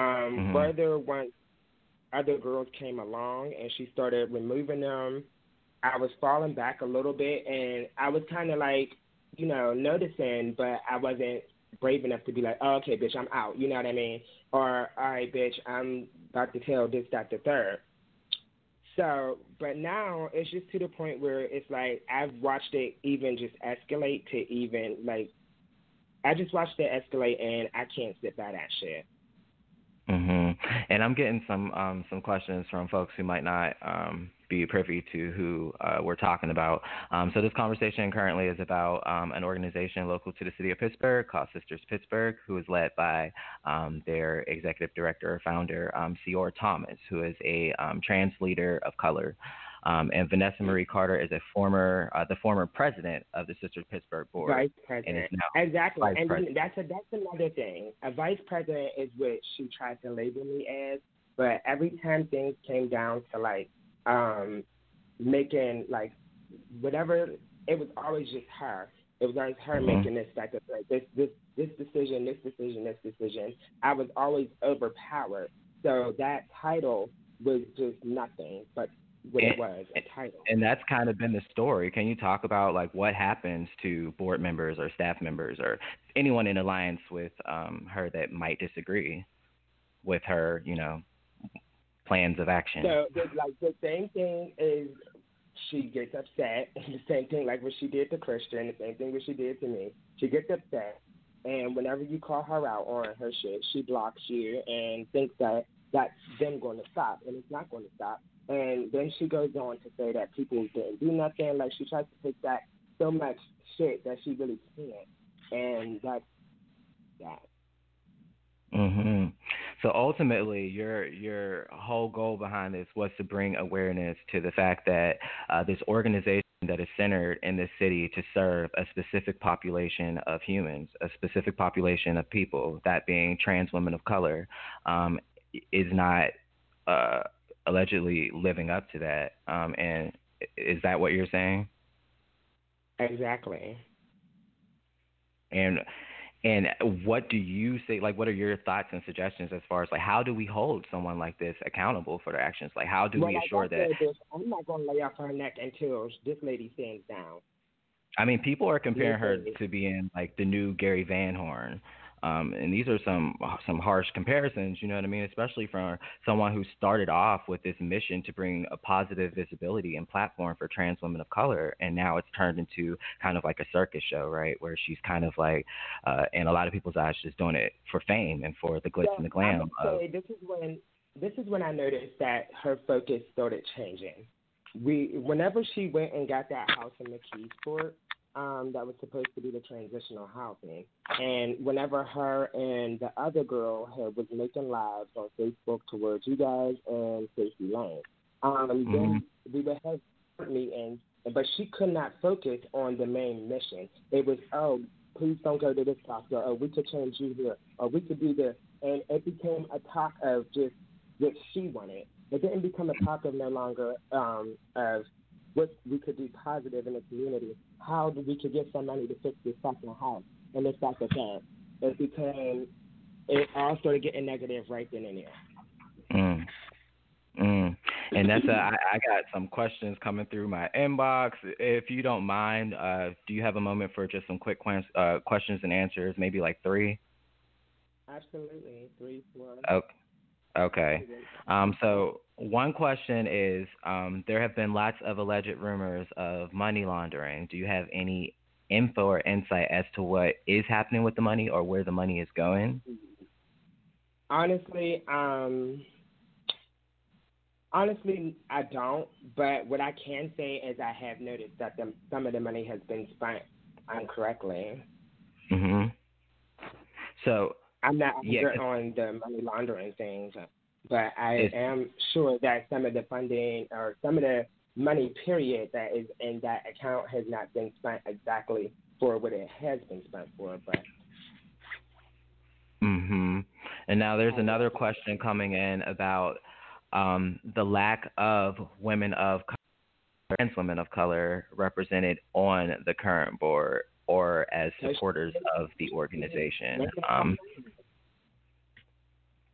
Further, once other girls came along and she started removing them I was falling back a little bit, and I was kind of like, noticing, but I wasn't brave enough to be like, oh, okay, bitch, I'm out. You know what I mean? Or, all right, bitch, I'm about to tell this, that, the third. So, but now it's just to the point where it's like I've watched it even just escalate to even like I just watched it escalate, and I can't sit by that shit. And I'm getting some questions from folks who might not be privy to who we're talking about. So this conversation currently is about an organization local to the city of Pittsburgh called Sisters Pittsburgh, who is led by their executive director or founder, Sior Thomas, who is a trans leader of color. And Vanessa Marie Carter is the former president of the Sisters Pittsburgh board. Vice president. Exactly. And president. That's another thing. A vice president is what she tried to label me as, but every time things came down to like making like whatever, it was always just her. It was always her making this type of like this decision. I was always overpowered. So that title was just nothing but what it was, a title. And that's kind of been the story. Can you talk about like what happens to board members or staff members or anyone in alliance with her that might disagree with her, plans of action? So the same thing is she gets upset. The same thing like what she did to Christian, the same thing what she did to me. She gets upset, and whenever you call her out on her shit, she blocks you and thinks that that's them going to stop, and it's not going to stop. And then she goes on to say that people didn't do nothing. Like, she tries to take back so much shit that she really can't. And that's that. So ultimately, your whole goal behind this was to bring awareness to the fact that this organization that is centered in this city to serve a specific population of humans, a specific population of people, that being trans women of color, is not allegedly living up to that. And is that what you're saying? Exactly. And what do you say, like, what are your thoughts and suggestions as far as, like, how do we hold someone like this accountable for their actions? Like, how do we assure that? I'm not going to lay off her neck until this lady stands down. I mean, people are comparing her to being, like, the new Gary Van Horn. And these are some harsh comparisons, you know what I mean, especially from someone who started off with this mission to bring a positive visibility and platform for trans women of color, and now it's turned into kind of like a circus show, right, where she's kind of like, in a lot of people's eyes, just doing it for fame and for the glitz and the glam. This is when I noticed that her focus started changing. Whenever she went and got that house in McKeesport, that was supposed to be the transitional housing. And whenever her and the other girl was making lives on Facebook towards you guys and Stacey Lane, then we would have meetings, but she could not focus on the main mission. It was, oh, please don't go to this doctor, or we could change you here, or we could do this. And it became a talk of just what she wanted. It didn't become a talk of no longer of what we could do positive in the community, how we could get some money to fix this fucking house, and this, that, that. It all started getting negative right then and there. And that's I got some questions coming through my inbox. If you don't mind, do you have a moment for just some quick questions and answers, maybe like 3? Absolutely. 3, 4. Okay. So one question is, there have been lots of alleged rumors of money laundering. Do you have any info or insight as to what is happening with the money or where the money is going? Honestly, I don't. But what I can say is I have noticed that some of the money has been spent incorrectly. So I'm not on the money laundering things, but I am sure that some of the funding or some of the money, period, that is in that account has not been spent exactly for what it has been spent for. But And now there's another question coming in about the lack of women of color, trans women of color represented on the current board or as supporters of the organization.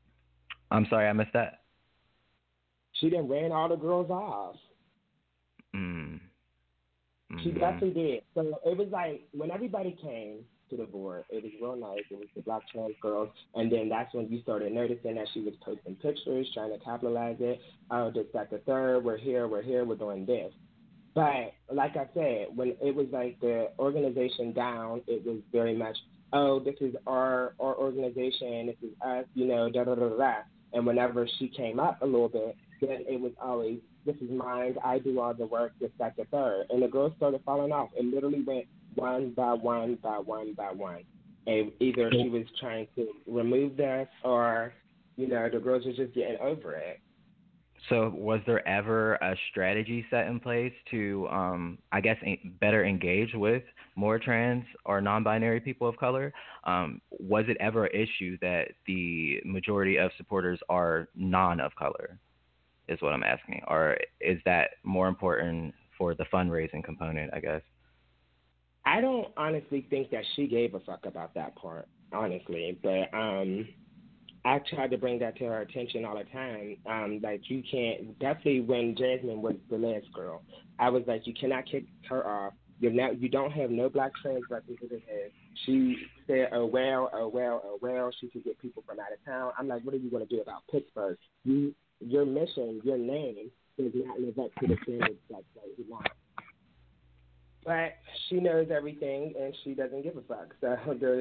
I'm sorry, I missed that. She done ran all the girls off. Mm. She Mm-hmm. definitely did. So it was like when everybody came to the board, it was real nice. It was the black trans girls, and then that's when you started noticing that she was posting pictures, trying to capitalize it. Oh, this, that, the third. We're here. We're doing this. But like I said, when it was like the organization down, it was very much, oh, this is our organization, this is us, da da da da. And whenever she came up a little bit, then it was always, this is mine, I do all the work, this, that, the third. And the girls started falling off. It literally went one by one by one by one. And either she was trying to remove this or, the girls were just getting over it. So was there ever a strategy set in place to, I guess, better engage with more trans or non-binary people of color? Was it ever an issue that the majority of supporters are of color, is what I'm asking? Or is that more important for the fundraising component, I guess? I don't honestly think that she gave a fuck about that part, honestly. But I tried to bring that to her attention all the time. Like, you can't, definitely when Jasmine was the last girl, I was like, you cannot kick her off. You don't have no black trans representatives. She said, oh, well, she could get people from out of town. I'm like, what are you going to do about Pittsburgh? Your mission, your name, does not live up to the standards that you want. But she knows everything, and she doesn't give a fuck. So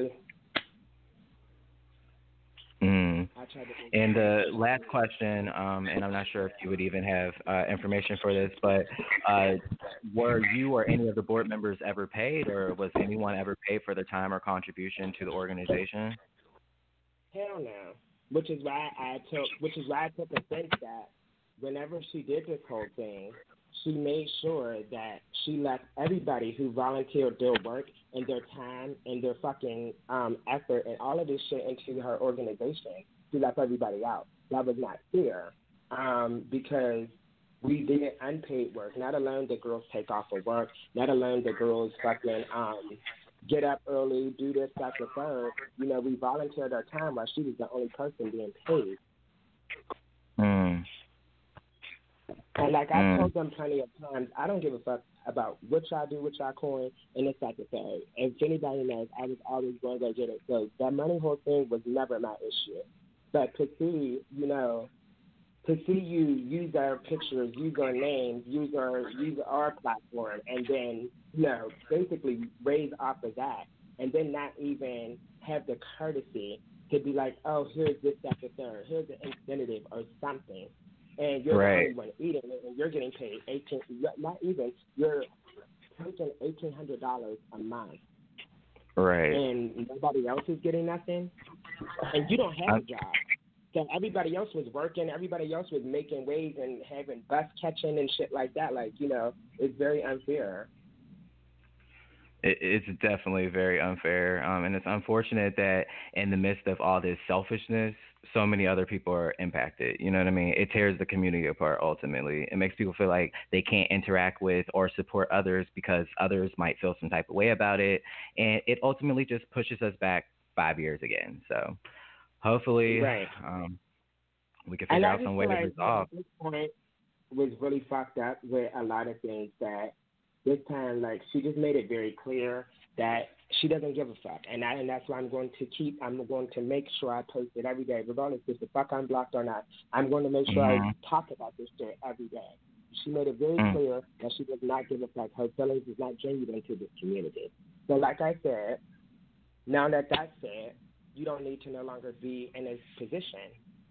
And the last question, and I'm not sure if you would even have information for this, but were you or any of the board members ever paid, or was anyone ever paid for their time or contribution to the organization? Hell no. Which is why I took offense that whenever she did this whole thing, she made sure that she left everybody who volunteered their work and their time and their fucking effort and all of this shit into her organization. She left everybody out. That was not fair because we did unpaid work. Not alone the girls take off of work. Not alone the girls fucking get up early, do this, that, the third. We volunteered our time while she was the only person being paid. And like I told them plenty of times, I don't give a fuck about what y'all do with y'all coin and it's like the third. If anybody knows, I was always going to go get it. So that money whole thing was never my issue. But to see you use our pictures, use our names, use our platform, and then, basically raise off of that, and then not even have the courtesy to be like, oh, here's this, that, the third, here's the incentive or something. And you're the only one eating it, and you're getting paid you're taking $1,800 a month. Right. And nobody else is getting nothing. And you don't have a job. So everybody else was working, everybody else was making waves and having bus catching and shit like that. Like, it's very unfair. It's definitely very unfair. And it's unfortunate that in the midst of all this selfishness, so many other people are impacted. You know what I mean? It tears the community apart ultimately. It makes people feel like they can't interact with or support others because others might feel some type of way about it. And it ultimately just pushes us back 5 years again. So hopefully we can figure out some way to resolve. This point was really fucked up with a lot of things that this time, like, she just made it very clear that she doesn't give a fuck. And that's why I'm going to make sure I post it every day, regardless if the fuck I'm blocked or not. I'm going to make sure I talk about this shit every day. She made it very clear that she does not give a fuck. Her feelings is not genuine to this community. So like I said, now that that's said, you don't need to no longer be in this position.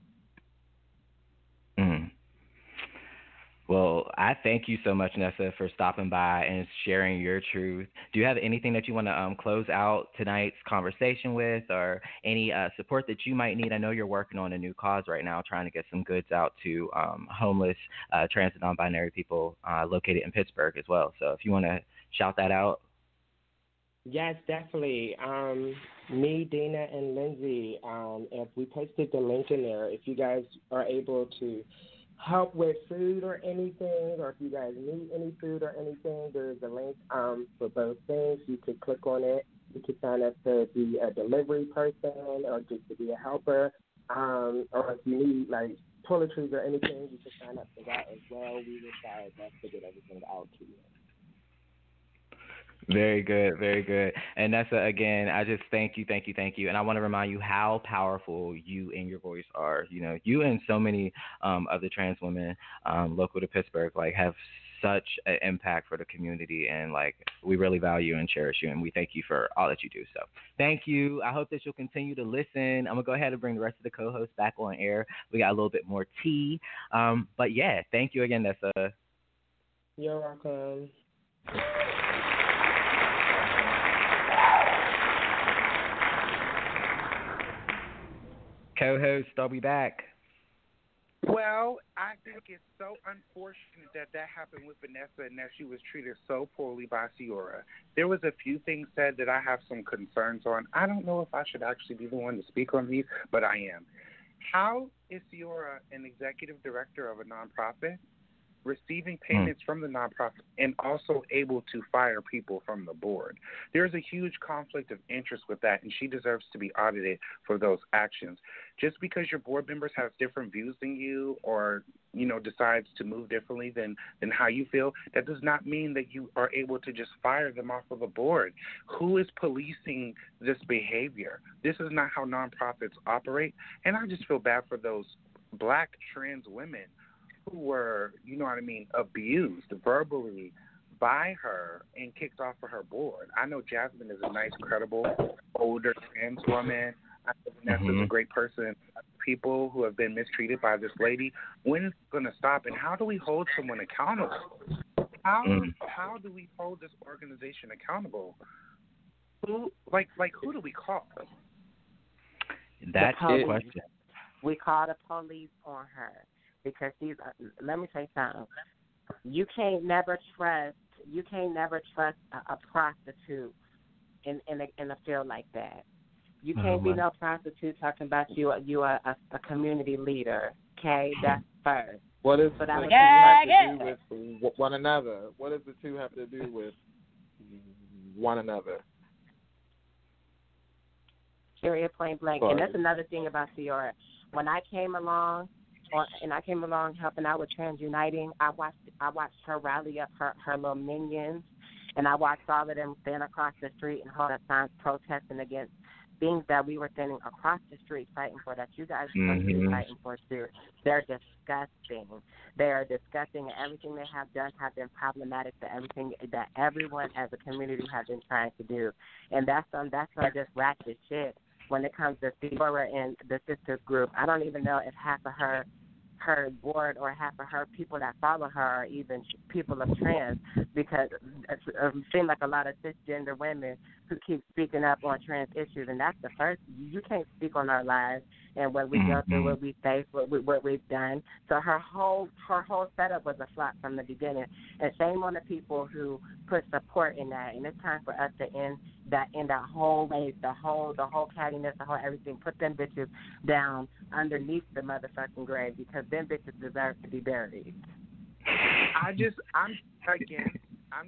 Well, I thank you so much, Nessa, for stopping by and sharing your truth. Do you have anything that you want to close out tonight's conversation with, or any support that you might need? I know you're working on a new cause right now, trying to get some goods out to homeless trans and non-binary people located in Pittsburgh as well. So if you want to shout that out. Yes, definitely. Me, Dana, and Lindsay, if we posted the link in there, if you guys are able to help with food or anything, or if you guys need any food or anything, there's a link for both things. You could click on it. You could sign up to be a delivery person or just to be a helper. Or if you need, like, toiletries or anything, you can sign up for that as well. We will try our best to get everything out to you. Very good, very good. And that's again, I just thank you. And I want to remind you how powerful you and your voice are. You know, you and so many other trans women local to Pittsburgh, like, have such an impact for the community, and like, we really value and cherish you, and we thank you for all that you do. So thank you. I hope that you'll continue to listen. I'm gonna go ahead and bring the rest of the co-hosts back on air. We got a little bit more tea, but yeah, thank you again, Nessa. You're welcome. Co-host, I'll be back. Well, I think it's so unfortunate that happened with Vanessa and that she was treated so poorly by Ciora. There was a few things said that I have some concerns on. I don't know if I should actually be the one to speak on these, but I am. How is Ciora an executive director of a nonprofit, receiving payments from the nonprofit, and also able to fire people from the board? There's a huge conflict of interest with that, and she deserves to be audited for those actions. Just because your board members have different views than you, or, you know, decides to move differently than how you feel, that does not mean that you are able to just fire them off of the board. Who is policing this behavior? This is not how nonprofits operate, and I just feel bad for those Black trans women who were, you know what I mean, abused verbally by her and kicked off of her board. I know Jasmine is a nice, credible, older trans woman. I know Vanessa's a great person. People who have been mistreated by this lady, when is it going to stop, and how do we hold someone accountable? How do we hold this organization accountable? Who do we call? That's the question. We call the police on her. Because let me say something. You can't never trust a prostitute in a field like that. You can't be no prostitute talking about you are a community leader. Okay, that's first. What does the two have to do with one another? What does the two have to do with one another? Period, point blank. And that's another thing about Ciora. When I came along helping out with Trans Uniting, I watched her rally up her little minions, and I watched all of them stand across the street and hold up signs protesting against things that we were standing across the street fighting for, that you guys are supposed to be fighting for too. They're disgusting. They are disgusting, and everything they have done have been problematic to everything that everyone as a community has been trying to do. And that's some just ratchet shit. When it comes to Ciora and the sister group, I don't even know if half of her board or half of her people that follow her are even people of trans, because it seems like a lot of cisgender women who keep speaking up on trans issues, and that's the first. You can't speak on our lives and what we go through, what we face, what we've done. So her whole setup was a flop from the beginning, and shame on the people who put support in that. And it's time for us to end that whole race, the whole cattiness, the whole everything. Put them bitches down underneath the motherfucking grave, because them bitches deserve to be buried. I'm just against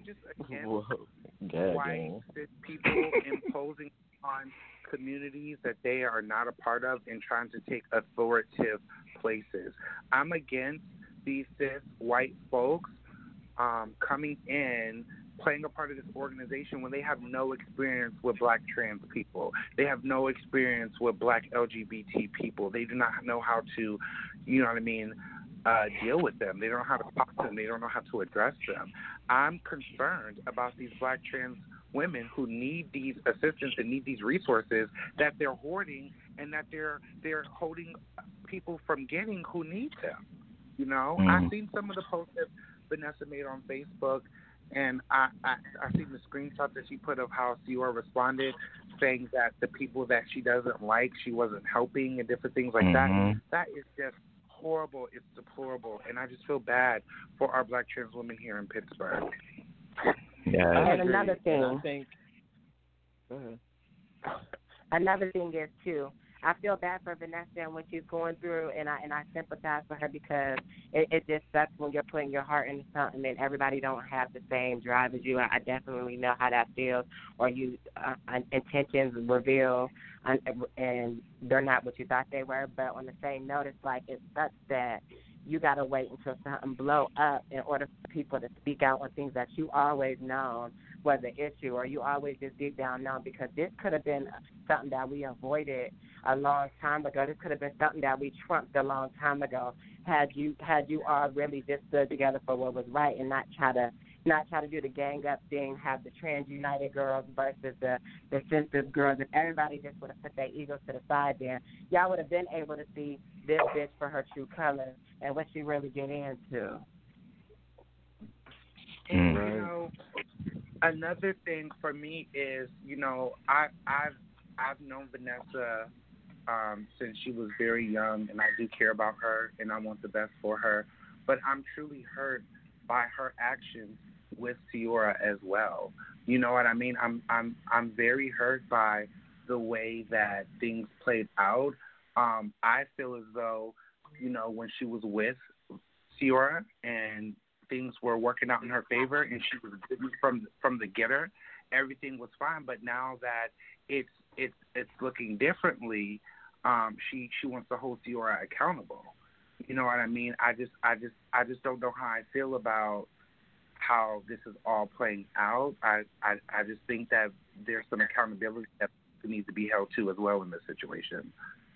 white cis people imposing on communities that they are not a part of and trying to take authoritative places. I'm against these cis white folks coming in, playing a part of this organization when they have no experience with Black trans people. They have no experience with Black LGBT people. They do not know how to, you know what I mean, deal with them. They don't know how to talk to them. They don't know how to address them. I'm concerned about these Black trans women who need these assistance and need these resources that they're hoarding, and that they're holding people from getting who need them. You know, I've seen some of the posts that Vanessa made on Facebook, and I seen the screenshot that she put of how Ciora responded, saying that the people that she doesn't like, she wasn't helping and different things like that. That is just horrible. It's deplorable, and I just feel bad for our Black trans women here in Pittsburgh. Yeah. And another thing, I think, go ahead. Another thing is too, I feel bad for Vanessa and what she's going through, and I sympathize with her because it just sucks when you're putting your heart into something and everybody don't have the same drive as you. I definitely know how that feels, or you intentions reveal and they're not what you thought they were. But on the same note, it's like it sucks that you got to wait until something blow up in order for people to speak out on things that you always known was an issue, or you always just deep down known, because this could have been something that we avoided a long time ago. This could have been something that we trumped a long time ago had you all really just stood together for what was right and not try to do the gang up thing, have the trans united girls versus the sensitive girls. If everybody just would have put their egos to the side there, y'all would have been able to see this bitch for her true colors and what she really get into. And, you know, another thing for me is, you know, I've known Vanessa since she was very young, and I do care about her, and I want the best for her. But I'm truly hurt by her actions with Ciara as well. You know what I mean? I'm very hurt by the way that things played out. I feel as though, you know, when she was with Ciara and things were working out in her favor and she was good from the getter, everything was fine. But now that it's looking differently, she wants to hold Ciara accountable. You know what I mean? I just don't know how I feel about how this is all playing out. I just think that there's some accountability that needs to be held to as well in this situation.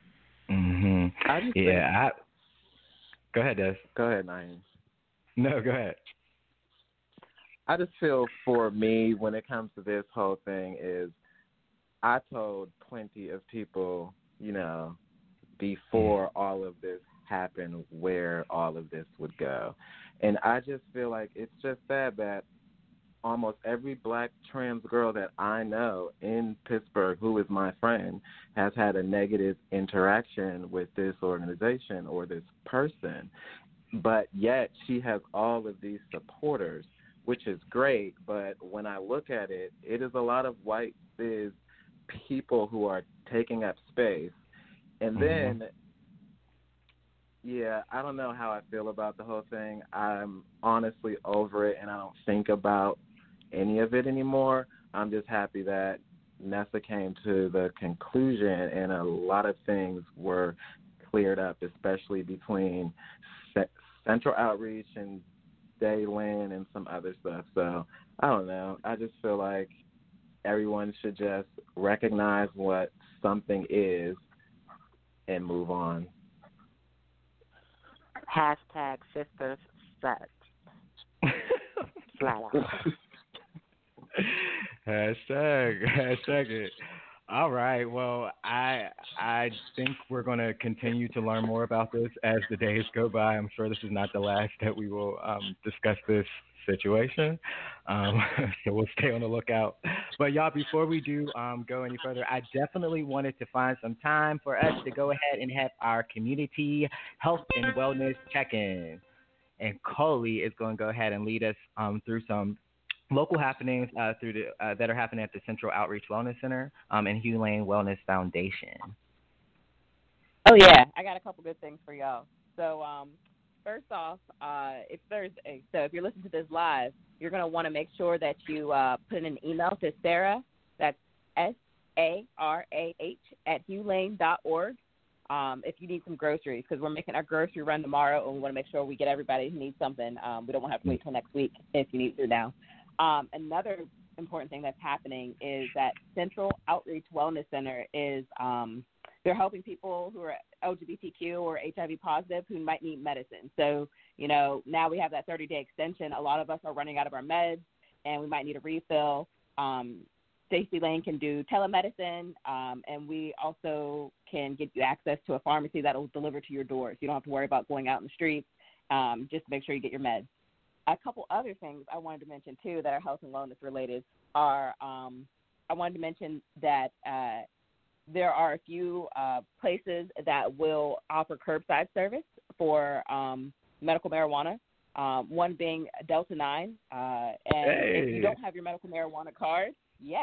Go ahead, Des. Go ahead, Naeem. No, go ahead. I just feel for me when it comes to this whole thing is I told plenty of people, you know, before all of this happened where all of this would go. And I just feel like it's just sad that almost every black trans girl that I know in Pittsburgh who is my friend has had a negative interaction with this organization or this person. But yet she has all of these supporters, which is great. But when I look at it, it is a lot of white cis people who are taking up space. And then, yeah, I don't know how I feel about the whole thing. I'm honestly over it, and I don't think about any of it anymore. I'm just happy that Nessa came to the conclusion and a lot of things were cleared up, especially between Central Outreach and Daylin and some other stuff. So, I don't know. I just feel like everyone should just recognize what something is and move on. Hashtag sisters sex. Hashtag it. All right. Well, I think we're going to continue to learn more about this as the days go by. I'm sure this is not the last that we will discuss this situation. So we'll stay on the lookout. But y'all, before we do go any further, I definitely wanted to find some time for us to go ahead and have our community health and wellness check-in. And Coley is going to go ahead and lead us through some local happenings that are happening at the Central Outreach Wellness Center and Hugh Lane Wellness Foundation. Oh, yeah. I got a couple good things for y'all. So, first off, it's Thursday. So if you're listening to this live, you're going to want to make sure that you put in an email to Sarah, that's SARAH, at HughLane.org. If you need some groceries, because we're making our grocery run tomorrow, and we want to make sure we get everybody who needs something. We don't want to have to wait till next week if you need to now. Another important thing that's happening is that Central Outreach Wellness Center is they're helping people who are LGBTQ or HIV positive who might need medicine. So, you know, now we have that 30-day extension. A lot of us are running out of our meds, and we might need a refill. Stacey Lane can do telemedicine, and we also can get you access to a pharmacy that will deliver to your door. So you don't have to worry about going out in the streets, just to make sure you get your meds. A couple other things I wanted to mention, too, that are health and wellness related are I wanted to mention that there are a few places that will offer curbside service for medical marijuana, one being Delta 9. And if you don't have your medical marijuana card yet,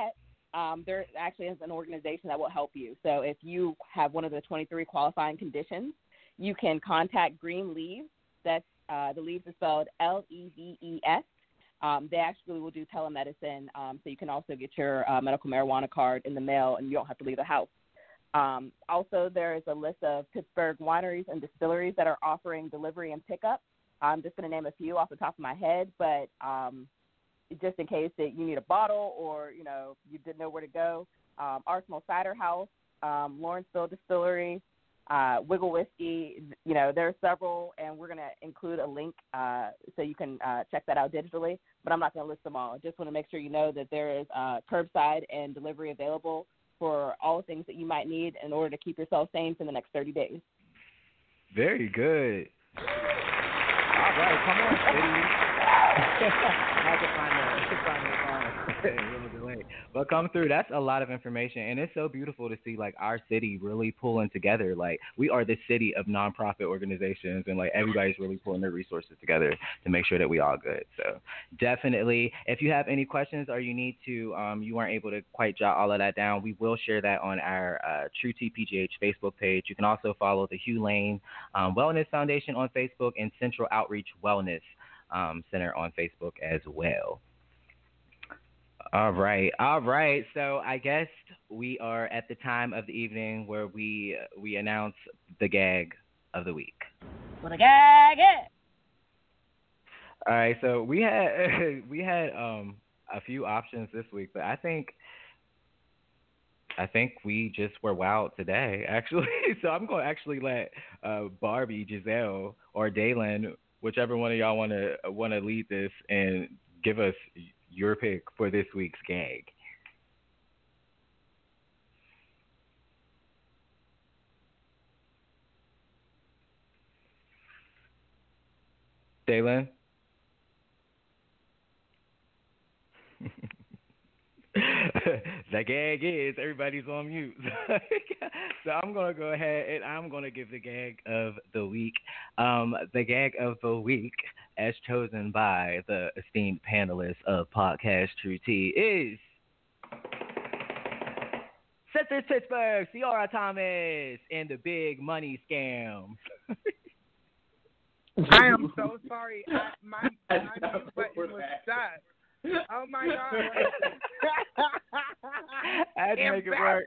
there actually is an organization that will help you. So if you have one of the 23 qualifying conditions, you can contact Green Leaves. That's the Leaves is spelled Leves. They actually will do telemedicine, so you can also get your medical marijuana card in the mail, and you don't have to leave the house. Also, there is a list of Pittsburgh wineries and distilleries that are offering delivery and pickup. I'm just going to name a few off the top of my head, but just in case that you need a bottle or, you know, you didn't know where to go, Arsenal Cider House, Lawrenceville Distillery, Wiggle Whiskey, you know, there are several, and we're going to include a link so you can check that out digitally, but I'm not going to list them all. I just want to make sure you know that there is curbside and delivery available for all the things that you might need in order to keep yourself sane for the next 30 days. Very good. All right, come on, City. I had to find the song. But come through. That's a lot of information, and it's so beautiful to see like our city really pulling together. Like we are the city of nonprofit organizations, and like everybody's really pulling their resources together to make sure that we all good. So definitely, if you have any questions or you need to, you weren't able to quite jot all of that down, we will share that on our True T PGH Facebook page. You can also follow the Hugh Lane Wellness Foundation on Facebook and Central Outreach Wellness Center on Facebook as well. All right. So I guess we are at the time of the evening where we announce the gag of the week. What a gag is! All right. So we had a few options this week, but I think we just were wowed today, actually. So I'm going to actually let Barbie, Giselle, or Dalen, whichever one of y'all want to lead this and give us your pick for this week's gag. Dalen? The gag is everybody's on mute. So I'm going to go ahead and I'm going to give the gag of the week. The gag of the week, as chosen by the esteemed panelists of Podcast True T, is Sisters Pittsburgh, Ciara Thomas, and the Big Money Scam. I am so sorry. My mute button was stuck. Oh my God. I had to make it work.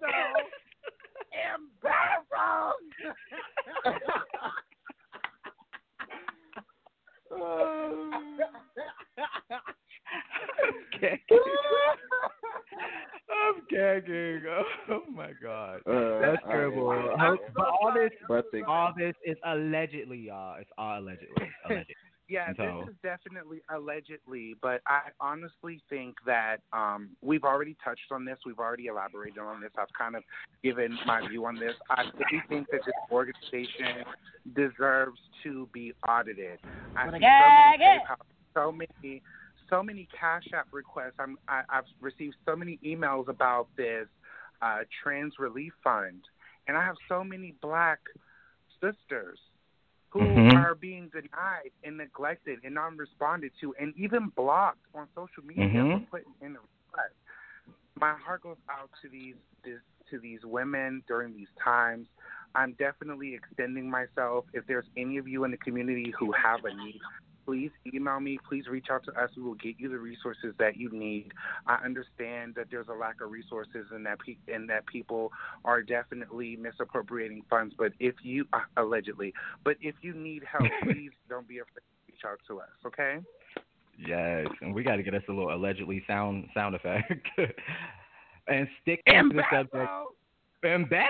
I'm gagging. Oh my God. That's terrible. But all this is allegedly, y'all. It's all allegedly. Yeah, so, this is definitely allegedly, but I honestly think that we've already touched on this. We've already elaborated on this. I've kind of given my view on this. I really think that this organization deserves to be audited. I see so many Cash App requests. I've received so many emails about this trans relief fund, and I have so many Black sisters who are being denied and neglected and non-responded to and even blocked on social media for putting in a request. My heart goes out to these women during these times. I'm definitely extending myself. If there's any of you in the community who have a need, please email me. Please reach out to us. We will get you the resources that you need. I understand that there's a lack of resources and that people are definitely misappropriating funds. But if you allegedly, but if you need help, please don't be afraid to reach out to us. Okay? Yes, and we got to get us a little allegedly sound effect and stick to the subject. And back.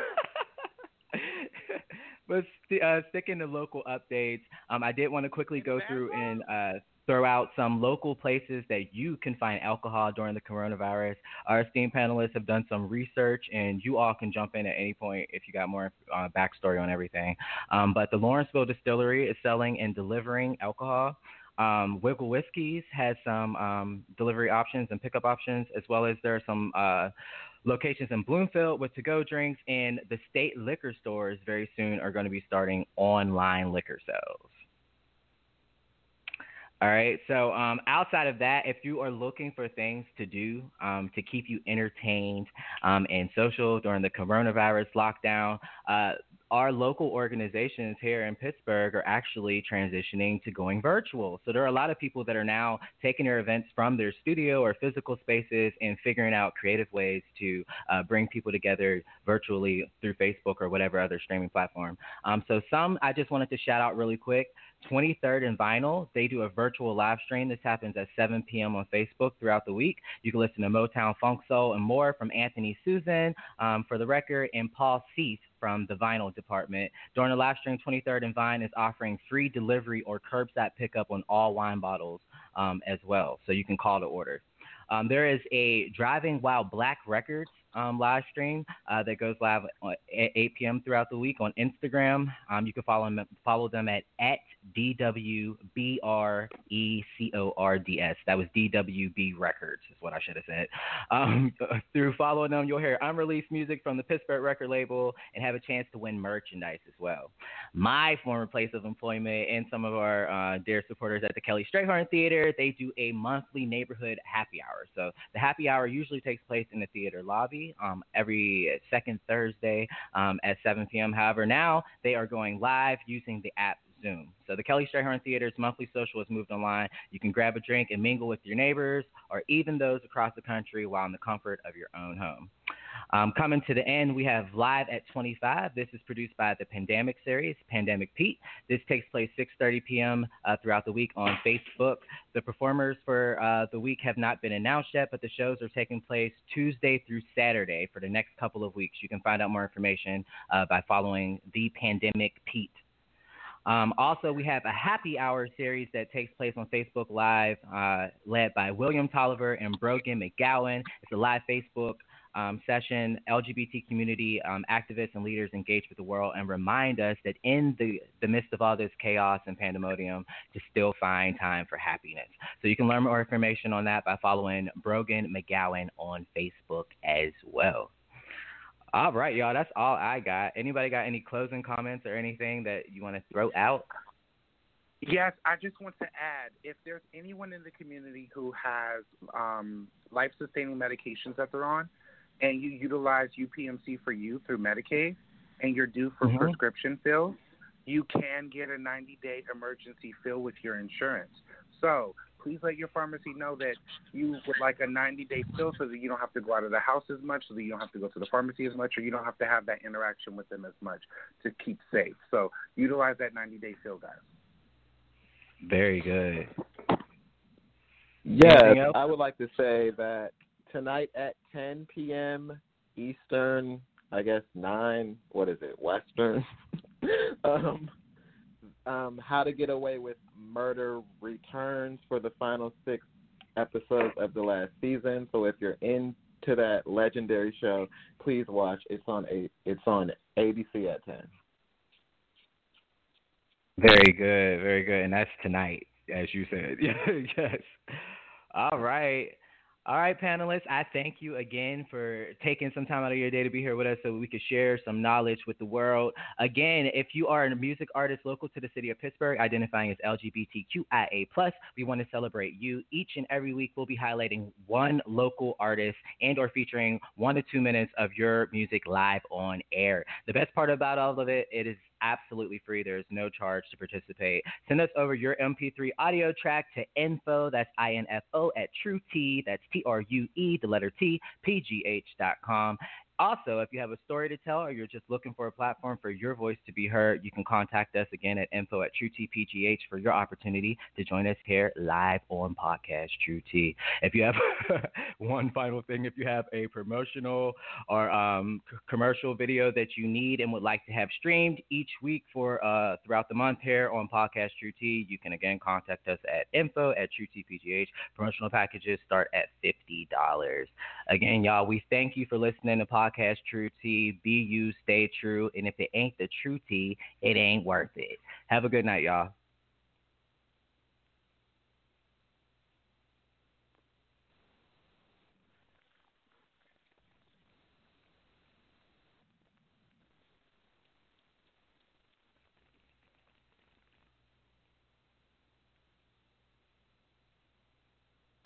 But sticking to local updates, I did want to quickly go through and throw out some local places that you can find alcohol during the coronavirus. Our esteemed panelists have done some research, and you all can jump in at any point if you got more backstory on everything. But the Lawrenceville Distillery is selling and delivering alcohol. Wiggle Whiskies has some delivery options and pickup options, as well as there are some locations in Bloomfield with to-go drinks, and the state liquor stores very soon are going to be starting online liquor sales. All right. So outside of that, if you are looking for things to do to keep you entertained and social during the coronavirus lockdown, our local organizations here in Pittsburgh are actually transitioning to going virtual. So there are a lot of people that are now taking their events from their studio or physical spaces and figuring out creative ways to bring people together virtually through Facebook or whatever other streaming platform. So some I just wanted to shout out really quick. 23rd and Vinyl, they do a virtual live stream. This happens at 7 p.m. on Facebook throughout the week. You can listen to Motown, Funk Soul, and more from Anthony Susan, for the record, and Paul Cease from the Vinyl department. During the live stream, 23rd and Vine is offering free delivery or curbside pickup on all wine bottles as well, so you can call to order. There is a Driving While Black Records live stream that goes live at 8 p.m. throughout the week on Instagram. You can follow them at DWBRECORDS. That was DWB Records is what I should have said. Through following them, you'll hear unreleased music from the Pittsburgh record label and have a chance to win merchandise as well. My former place of employment and some of our dear supporters at the Kelly Strayhorn Theater, they do a monthly neighborhood happy hour. So the happy hour usually takes place in the theater lobby every second Thursday at 7 p.m. However, now they are going live using the app Zoom. So the Kelly Strayhorn Theater's monthly social has moved online. You can grab a drink and mingle with your neighbors or even those across the country while in the comfort of your own home. Coming to the end, we have Live at 25. This is produced by the Pandemic series, Pandemic Pete. This takes place 6:30 p.m. Throughout the week on Facebook. The performers for the week have not been announced yet, but the shows are taking place Tuesday through Saturday for the next couple of weeks. You can find out more information by following the Pandemic Pete. Also, we have a happy hour series that takes place on Facebook Live, led by William Tolliver and Brogan McGowan. It's a live Facebook session. LGBT community activists and leaders engage with the world and remind us that in the midst of all this chaos and pandemonium, to still find time for happiness. So you can learn more information on that by following Brogan McGowan on Facebook as well. All right, y'all, that's all I got. Anybody got any closing comments or anything that you want to throw out? Yes, I just want to add, if there's anyone in the community who has life-sustaining medications that they're on, and you utilize UPMC for You through Medicaid, and you're due for prescription fills, you can get a 90-day emergency fill with your insurance. So please let your pharmacy know that you would like a 90-day fill so that you don't have to go out of the house as much, so that you don't have to go to the pharmacy as much, or you don't have to have that interaction with them as much to keep safe. So utilize that 90-day fill, guys. Very good. Yes, I would like to say that tonight at 10 p.m. Eastern, I guess 9, Western, How to Get Away with Murder returns for the final 6 episodes of the last season. So if you're into that legendary show, please watch. It's on ABC at 10. Very good, very good. And that's tonight, as you said. Yes. All right. All right, panelists, I thank you again for taking some time out of your day to be here with us so we could share some knowledge with the world. Again, if you are a music artist local to the city of Pittsburgh, identifying as LGBTQIA+, we want to celebrate you. Each and every week, we'll be highlighting one local artist and or featuring 1 to 2 minutes of your music live on air. The best part about all of it, it is absolutely free. There's no charge to participate. Send us over your MP3 audio track to info, that's INFO, at TrueT, that's TRUE, the letter T, PGH.com. Also, if you have a story to tell or you're just looking for a platform for your voice to be heard, you can contact us again at info at TrueTPGH for your opportunity to join us here live on Podcast True T. If you have one final thing, if you have a promotional or commercial video that you need and would like to have streamed each week for throughout the month here on Podcast True T, you can again contact us at info at TrueTPGH. Promotional packages start at $50. Again, y'all, we thank you for listening to Podcast True T. Be you, stay true, and if it ain't the True T, it ain't worth it. Have a good night, y'all.